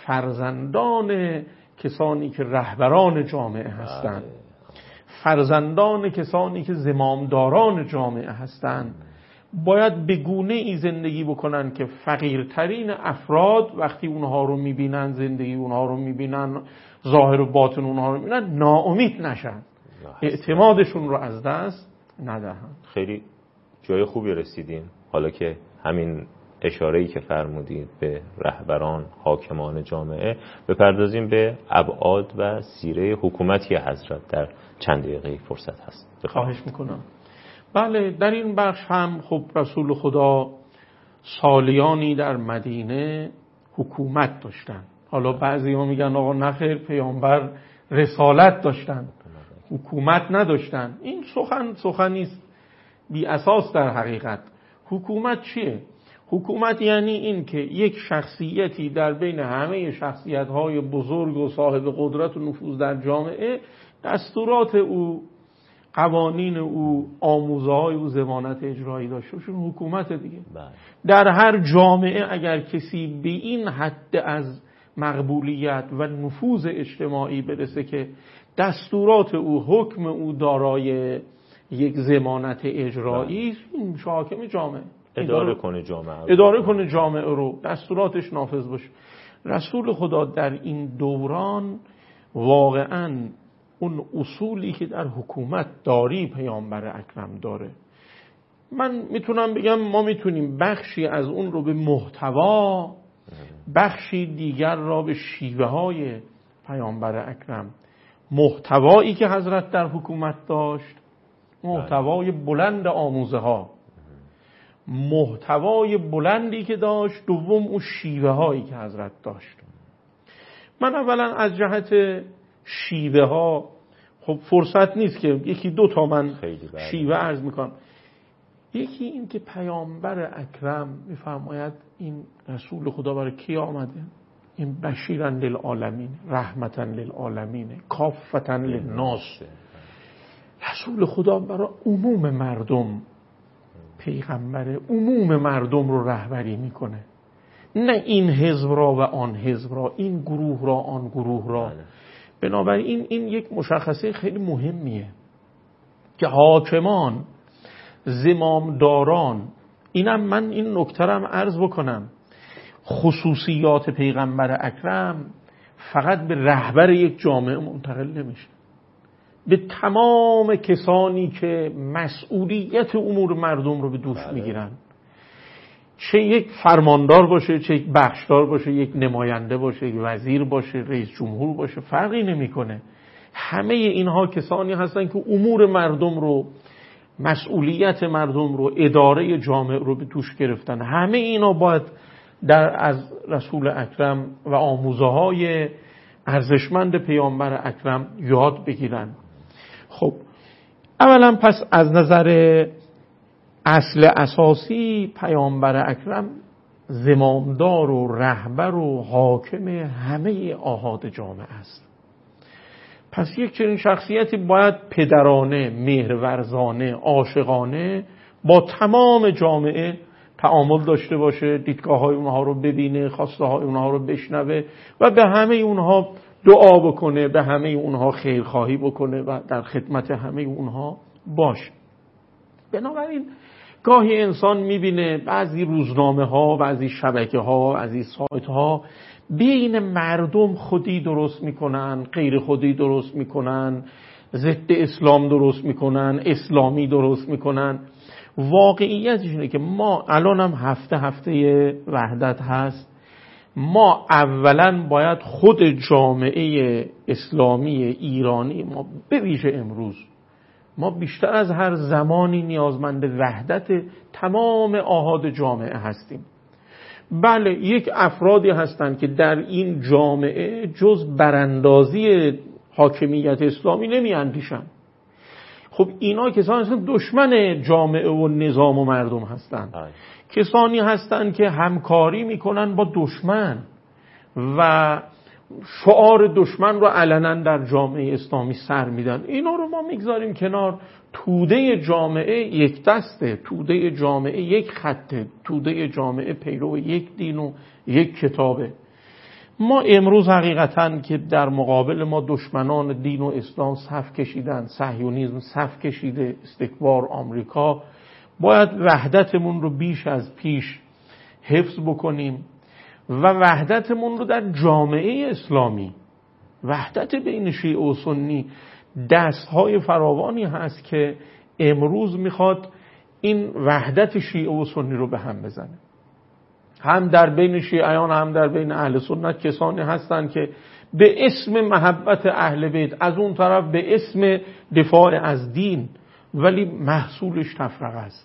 فرزندان کسانی که رهبران جامعه هستند، فرزندان کسانی که زمامداران جامعه هستند، باید به گونه ای زندگی بکنن که فقیرترین افراد وقتی اونها رو میبینن، زندگی اونها رو میبینن، ظاهر و باطن اونها رو میبینن ناامید نشن، اعتمادشون رو از دست ندهن. خیلی جای خوبی رسیدیم. حالا که همین اشاره‌ای که فرمودید به رهبران حاکمان جامعه، بپردازیم به ابعاد و سیره حکومتی حضرت در چند دقیقه فرصت هست. خواهش میکنم. بله، در این بخش هم خب رسول خدا سالیانی در مدینه حکومت داشتن. حالا بعضی ها میگن آقا نخیر، پیامبر رسالت داشتن، حکومت نداشتن. این سخنی است بی اساس. در حقیقت حکومت چیه؟ حکومت یعنی این که یک شخصیتی در بین همه شخصیت‌های بزرگ و صاحب قدرت و نفوذ در جامعه دستورات او، قوانین او، آموزه‌های او ضمانت اجرایی داشته باشه. حکومت دیگه. در هر جامعه اگر کسی به این حد از مقبولیت و نفوذ اجتماعی برسه که دستورات او، حکم او دارای یک ضمانت اجرایی است، این حاکم جامعه اداره کنه جامعه رو، دستوراتش نافذ باشه. رسول خدا در این دوران واقعاً اون اصولی که در حکومت داری پیامبر اکرم داره. من میتونم بگم ما میتونیم بخشی از اون رو به محتوا، بخشی دیگر را به شیوه های پیامبر اکرم. محتوایی که حضرت در حکومت داشت، محتوای بلند آموزه ها، محتوای بلندی که داشت، دوم اون شیوه هایی که حضرت داشت. من اولا از جهت شیوه ها، خب فرصت نیست که یکی دو تا من شیوه عرض میکنم. یکی این که پیامبر اکرم میفرماید این رسول خدا برای کی آمده؟ این بشیرا للعالمین، رحمتا للعالمین، کافتا للناس. رسول خدا برای عموم مردم، پیغمبر عموم مردم رو رهبری میکنه، نه این حزب را و آن حزب را، این گروه را آن گروه را. بنابراین این یک مشخصه خیلی مهمیه که حاکمان، زمامداران، اینم من این نکته رو عرض بکنم، خصوصیات پیغمبر اکرم فقط به رهبر یک جامعه منتقل نمیشه، به تمام کسانی که مسئولیت امور مردم رو به دوش میگیرن، چه یک فرماندار باشه، چه یک بخشدار باشه، یک نماینده باشه، یک وزیر باشه، رئیس جمهور باشه، فرقی نمیکنه. همه اینها کسانی هستن که امور مردم رو، مسئولیت مردم رو، اداره جامعه رو به دوش گرفتن. همه اینا باید از رسول اکرم و آموزه های ارزشمند پیامبر اکرم یاد بگیرن. خب اولا پس از نظر اصل اساسی پیامبر اکرم زمامدار و رهبر و حاکم همه آحاد جامعه است. پس یک چنین شخصیتی باید پدرانه، مهرورزانه، عاشقانه با تمام جامعه تعامل داشته باشه، دیدگاه های اونها رو ببینه، خواسته های اونها رو بشنوه و به همه اونها دعا بکنه، به همه اونها خیرخواهی بکنه و در خدمت همه اونها باشه. بنابراین گاهی انسان میبینه بعضی روزنامه ها، بعضی شبکه ها، بعضی سایت ها بین مردم خودی درست میکنن، غیر خودی درست میکنن، ضد اسلام درست میکنن، اسلامی درست میکنن. واقعیتش اینه که ما الان هم هفته وحدت هست، ما اولا باید خود جامعه اسلامی ایرانی، ما به ویژه امروز، ما بیشتر از هر زمانی نیازمند وحدت تمام آحاد جامعه هستیم. بله یک افرادی هستند که در این جامعه جز براندازی حاکمیت اسلامی نمی اندیشن. خب اینا کسانی هستند دشمن جامعه و نظام و مردم هستند، کسانی هستند که همکاری میکنن با دشمن و شعار دشمن رو علنا در جامعه اسلامی سر میدن. اینا رو ما میگذاریم کنار. توده جامعه یک دسته، توده جامعه یک خطه، توده جامعه پیرو یک دین و یک کتابه. ما امروز حقیقتاً که در مقابل ما دشمنان دین و اسلام صف کشیدن، صهیونیسم صف کشیده، استکبار آمریکا، باید وحدتمون رو بیش از پیش حفظ بکنیم و وحدتمون رو در جامعه اسلامی، وحدت بین شیعه و سنی دستهای فراوانی هست که امروز میخواد این وحدت شیعه و سنی رو به هم بزنه. هم در بین شیعیان هم در بین اهل سنت کسانی هستند که به اسم محبت اهل بیت، از اون طرف به اسم دفاع از دین، ولی محصولش تفرقه است،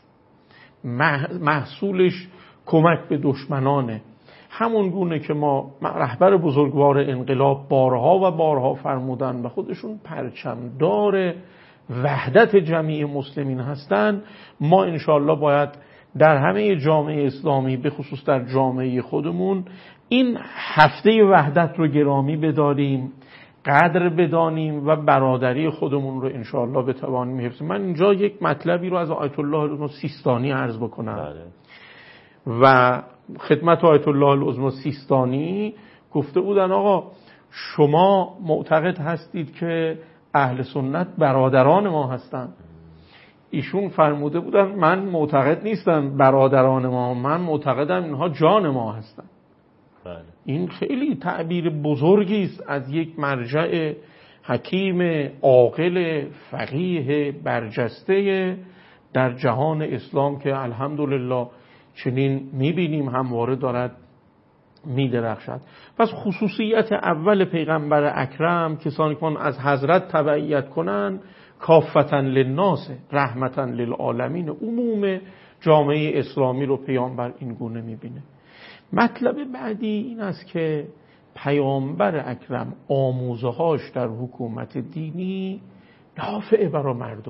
محصولش کمک به دشمنانه. همون گونه که ما رهبر بزرگوار انقلاب بارها و بارها فرمودن و خودشون پرچمدار وحدت جمعی مسلمین هستن، ما انشاءالله باید در همه جامعه اسلامی به خصوص در جامعه خودمون این هفته وحدت رو گرامی بداریم، قدر بدانیم و برادری خودمون رو انشاءالله بتوانیم حفظ. من اینجا یک مطلبی رو از آیت الله العظمی سیستانی عرض بکنم و خدمت آیت الله العظمی سیستانی گفته بودن آقا شما معتقد هستید که اهل سنت برادران ما هستند. ایشون فرموده بودن من معتقد نیستم برادران ما، من معتقدم اینها جان ما هستند. این خیلی تعبیر بزرگی است از یک مرجع حکیم عاقل فقیه برجسته در جهان اسلام که الحمدلله چنین میبینیم همواره دارد میدرخشد. پس خصوصیت اول پیغمبر اکرم کسانی که از حضرت تبعیت کنن کافتا للناس رحمتا للعالمین، عموم جامعه اسلامی رو پیامبر این گونه میبینه. مطلب بعدی این است که پیامبر اکرم آموزه‌هاش در حکومت دینی نافع برای مردمه.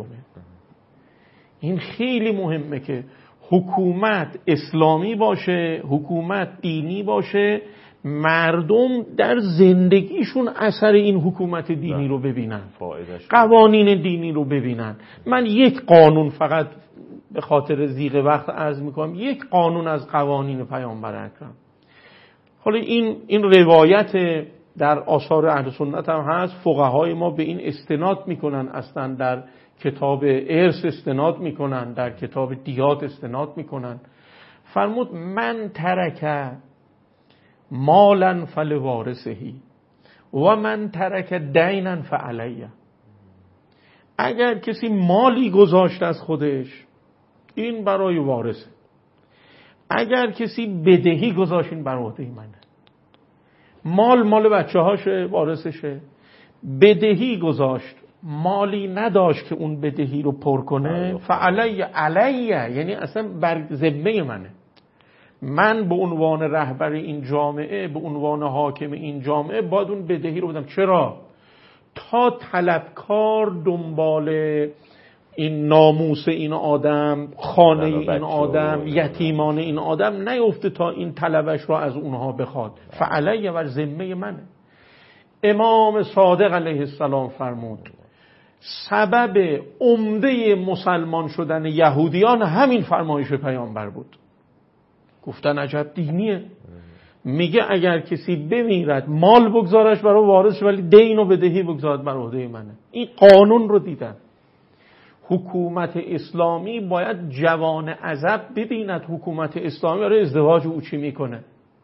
این خیلی مهمه که حکومت اسلامی باشه، حکومت دینی باشه، مردم در زندگیشون اثر این حکومت دینی رو ببینن، قوانین دینی رو ببینن. من یک قانون فقط به خاطر ضیق وقت عرض میکنم، یک قانون از قوانین پیامبر اکرم. حالا این روایت در آثار اهل سنت هم هست، فقهای ما به این استناد میکنن، اصلا در کتاب ارث استناد میکنن، در کتاب دیات استناد میکنن. فرمود من ترک مالا فلوارثه و من ترک دینا فعلیه. اگر کسی مالی گذاشت از خودش این برای وارثه، اگر کسی بدهی گذاشت این برای عهده منه. مال بچه هاشه وارثشه، بدهی گذاشت مالی نداشت که اون بدهی رو پر کنه علیه، یعنی اصلا بر ذمه منه. من به عنوان رهبر این جامعه، به عنوان حاکم این جامعه باید اون بدهی رو بدم. چرا؟ تا طلبکار دنبال این ناموس این آدم، خانه این آدم، یتیمان این آدم نیفته تا این طلبش رو از اونها بخواد. فعلیه و ذمه منه. امام صادق علیه السلام فرمود سبب عمده مسلمان شدن یهودیان همین فرمایش پیامبر بود. گفتن عجب دینیه. میگه اگر کسی بمیرد مال بگذارش برای وارث، ولی دین و بدهی بگذارد بر عهده منه. این قانون رو دیدن. حکومت اسلامی باید جوان عزب ببیند حکومت اسلامی برای ازدواج او چی میکنه.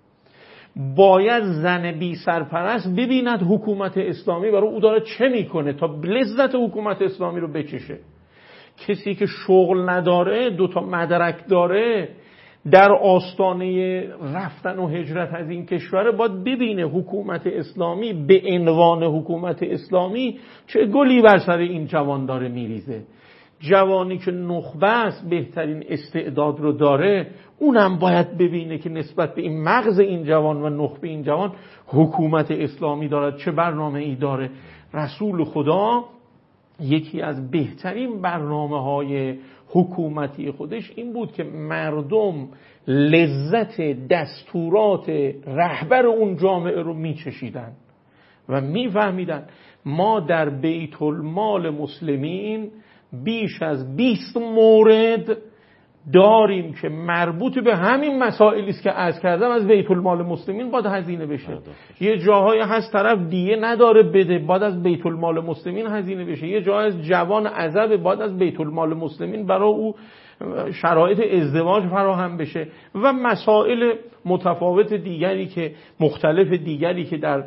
باید زن بی سرپرست ببیند حکومت اسلامی برای او داره چه میکنه تا لذت حکومت اسلامی رو بچشه. کسی که شغل نداره، 2 مدرک داره، در آستانه رفتن و هجرت از این کشور، باید ببینه حکومت اسلامی به عنوان حکومت اسلامی چه گلی بر سر این جوان داره میریزه. جوانی که نخبه است، بهترین استعداد رو داره، اونم باید ببینه که نسبت به این مغز این جوان و نخبه این جوان حکومت اسلامی دارد چه برنامه ای داره. رسول خدا یکی از بهترین برنامه‌های حکومتی خودش این بود که مردم لذت دستورات رهبر اون جامعه رو میچشیدن و میفهمیدن. ما در بیت المال مسلمین بیش از 20 مورد داریم که مربوط به همین مسائلی است که عرض کردم، از بیت المال مسلمین باید هزینه بشه. یه جاهای هست طرف دیگه نداره بده، باید از بیت المال مسلمین هزینه بشه. یه جای از جوان عزب، باید از بیت المال مسلمین برای او شرایط ازدواج فراهم بشه و مسائل متفاوت دیگری که مختلف دیگری که در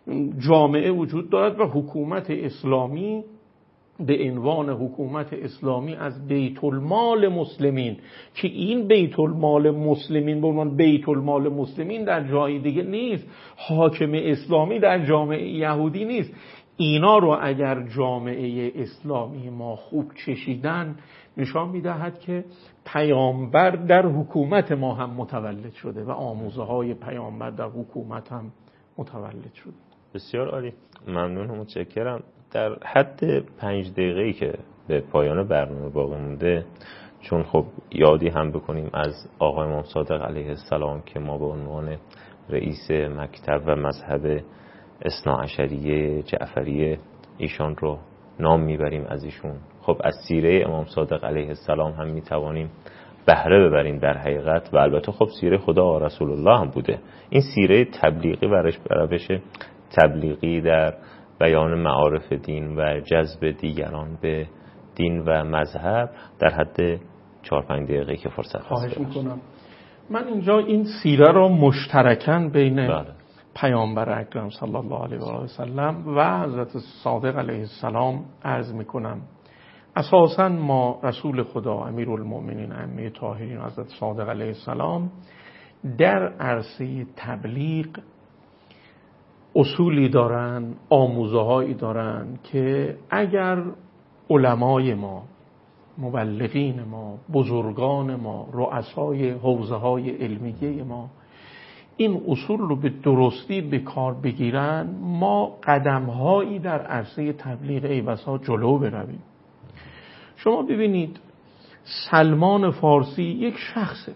جامعه وجود دارد و حکومت اسلامی به عنوان حکومت اسلامی از بیت المال مسلمین، که این بیت المال مسلمین به عنوان بیت المال مسلمین در جای دیگه نیست، حاکم اسلامی در جامعه یهودی نیست. اینا رو اگر جامعه اسلامی ما خوب چشیدن نشان میدهد که پیامبر در حکومت ما هم متولد شده و آموزه های پیامبر در حکومت هم متولد شده. بسیار عالی، ممنون و متشکرم. در حد 5 دقیقه‌ای که به پایان برنامه باقی مونده، چون خب یادی هم بکنیم از آقای امام صادق علیه السلام که ما به عنوان رئیس مکتب و مذهب اثناعشریه جعفریه ایشان رو نام میبریم از ایشون. خب از سیره امام صادق علیه السلام هم میتوانیم بهره ببریم در حقیقت، و البته خب سیره خدا و رسول الله هم بوده. این سیره تبلیغی و روش تبلیغی در بیان معارف دین و جذب دیگران به دین و مذهب در حد 4-5 دقیقه که فرصت هست. خواهش میکنم. من اینجا این سیره را مشترکاً بین پیامبر اکرم صلی الله علیه و سلم و حضرت صادق علیه السلام عرض میکنم. اساساً ما رسول خدا امیرالمؤمنین ائمه طاهرین حضرت صادق علیه السلام در عرصه تبلیغ اصولی دارن، آموزه‌هایی دارن که اگر علمای ما، مبلغین ما، بزرگان ما، رؤسای حوزه‌های علمیه ما این اصول رو به درستی به کار بگیرن، ما قدم‌هایی در عرصه تبلیغ ای بسا جلو برویم. شما ببینید سلمان فارسی یک شخصه،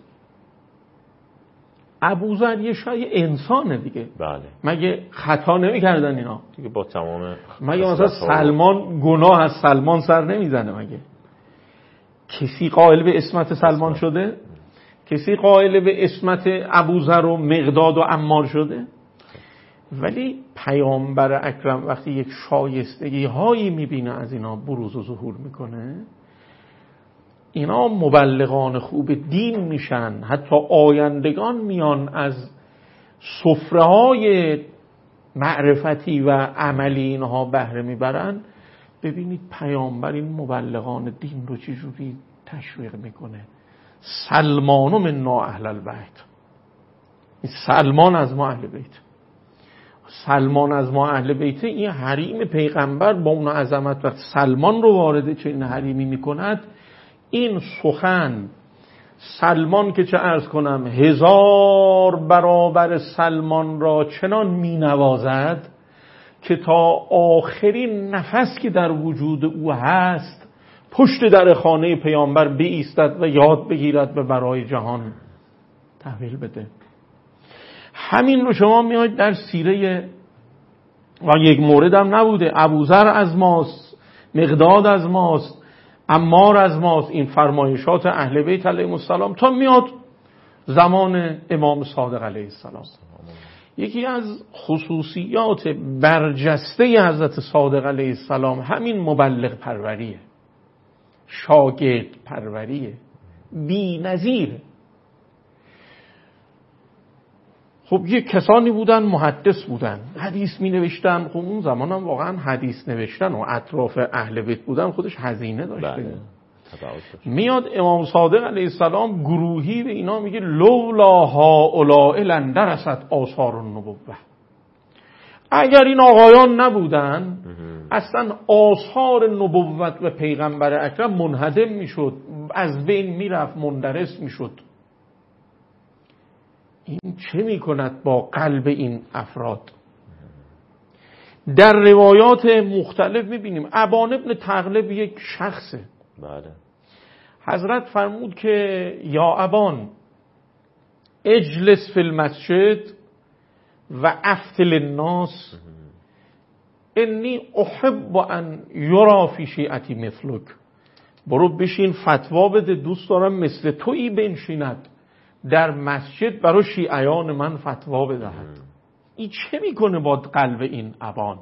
ابوذر یه شای انسانه دیگه. بله. مگه خطا نمی‌کردن اینا دیگه؟ با تمام مگه مثلا سلمان گناه از سلمان سر نمیزنه؟ مگه کسی قائل به عصمت سلمان شده؟ کسی قائل به عصمت ابوذر و مقداد و عمار شده؟ ولی پیامبر اکرم وقتی یک شایستگی هایی میبینه از اینا بروز و ظهور میکنه، اینا مبلغان خوب دین میشن، حتی آیندگان میان از سفره های معرفتی و عملی اینها بهره میبرن. ببینید پیامبر این مبلغان دین رو چجوری تشویق میکنه. سلمان منا اهل البیت، سلمان از ما اهل بیت، سلمان از ما اهل بیت. این حریم پیغمبر با اون عظمت وقت سلمان رو وارد چنین حریمی میکند، این سخن سلمان که چه عرض کنم 1000 برابر سلمان را چنان می نوازد که تا آخرین نفس که در وجود او هست پشت در خانه پیامبر بایستد و یاد بگیرد و برای جهان تحویل بده. همین رو شما میاید در سیره و یک مورد هم نبوده، ابوذر از ماست، مقداد از ماست، عمار از ماست، این فرمایشات اهل بیت علیهم السلام تا میاد زمان امام صادق علیه السلام. یکی از خصوصیات برجسته حضرت صادق علیه السلام همین مبلغ پروریه، شاگرد پروریه، بی نظیره. خب یک کسانی بودن محدث بودن، حدیث می نوشتن. خب اون زمان هم واقعا حدیث نوشتن و اطراف اهل بیت بودن خودش هزینه داشته. میاد امام صادق علیه السلام گروهی به اینا میگه لولا هؤلاء لندرست آثار النبوه. اگر این آقایان نبودن اصلا آثار نبوت و پیغمبر اکرم منهدم میشد، از بین میرفت، مندرس میشد. این چه میکند با قلب این افراد؟ در روایات مختلف میبینیم ابان ابن تغلب یک شخصه. بله. حضرت فرمود که یا ابان اجلس فی المسجد و افتل الناس انی احب ان یرا فی شیعتی مثلک. برو بشین فتوا بده، دوست دارم مثل تویی بنشیند در مسجد برای شیعیان من فتوا بدهد. این چه میکنه با قلب این ابان؟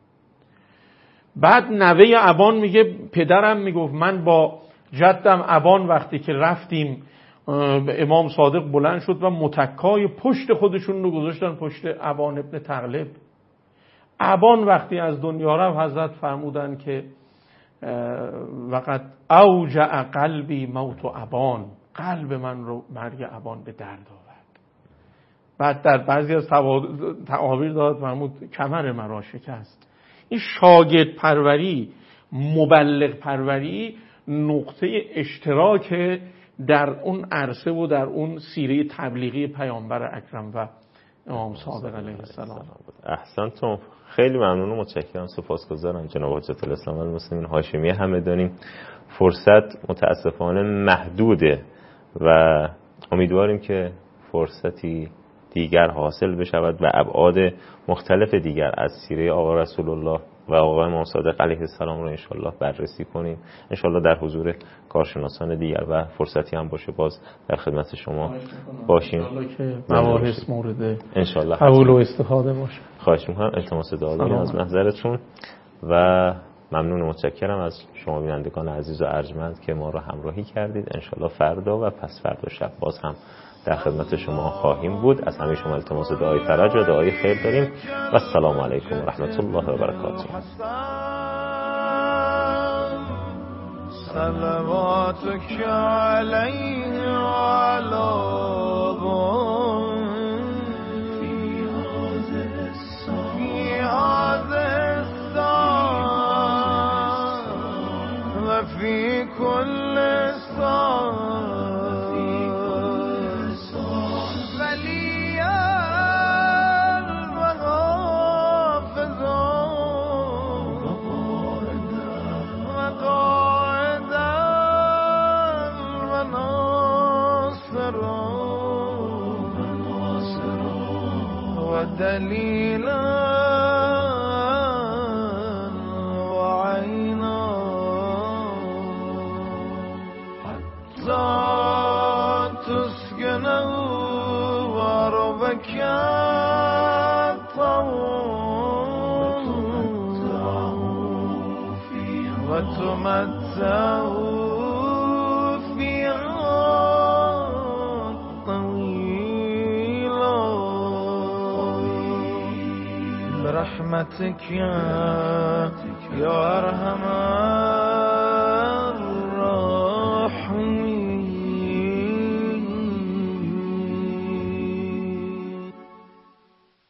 بعد نوه ابان میگه پدرم میگفت من با جدم ابان وقتی که رفتیم امام صادق بلند شد و متکای پشت خودشون رو گذاشتن پشت ابان ابن تغلب. ابان وقتی از دنیا رفت حضرت فرمودن که وقت اوجع قلبی موت و ابان، قلب من رو مرگ ابان به درد آورد. بعد در بعضی از تعابیر داد فرمود کمر مرا شکست. این شاگرد پروری، مبلغ پروری نقطه اشتراک در اون عرصه و در اون سیره تبلیغی پیامبر اکرم و امام صادق علیه السلام. احسنتم، خیلی ممنون و متشکرم، سپاسگزارم جناب حجت الاسلام المسلمین هاشمی همدانی. فرصت متاسفانه محدوده و امیدواریم که فرصتی دیگر حاصل بشود و ابعاد مختلف دیگر از سیره آقا رسول الله و آقا امام صادق علیه السلام رو انشالله بررسی کنیم، انشالله در حضور کارشناسان دیگر و فرصتی هم باشه باز در خدمت شما باشیم. انشالله که مباحث مورد انشالله قبول و استفاده باشه. خواهش میکنم، التماس دعا داریم از محضرتون و ممنون و متشکرم از شما بینندگان عزیز و ارجمند که ما رو همراهی کردید. انشالله فردا و پس فردا شب باز هم در خدمت شما خواهیم بود. از همه شما التماس دعای فرج و دعای خیر داریم و السلام علیکم و رحمت الله و برکاته. صلواتك عليه وعلى في هذا الساعة وفي كل ساعة دليلا وعينا حتى تسكنه وربك وتمتعوا برحمتك يا أرحم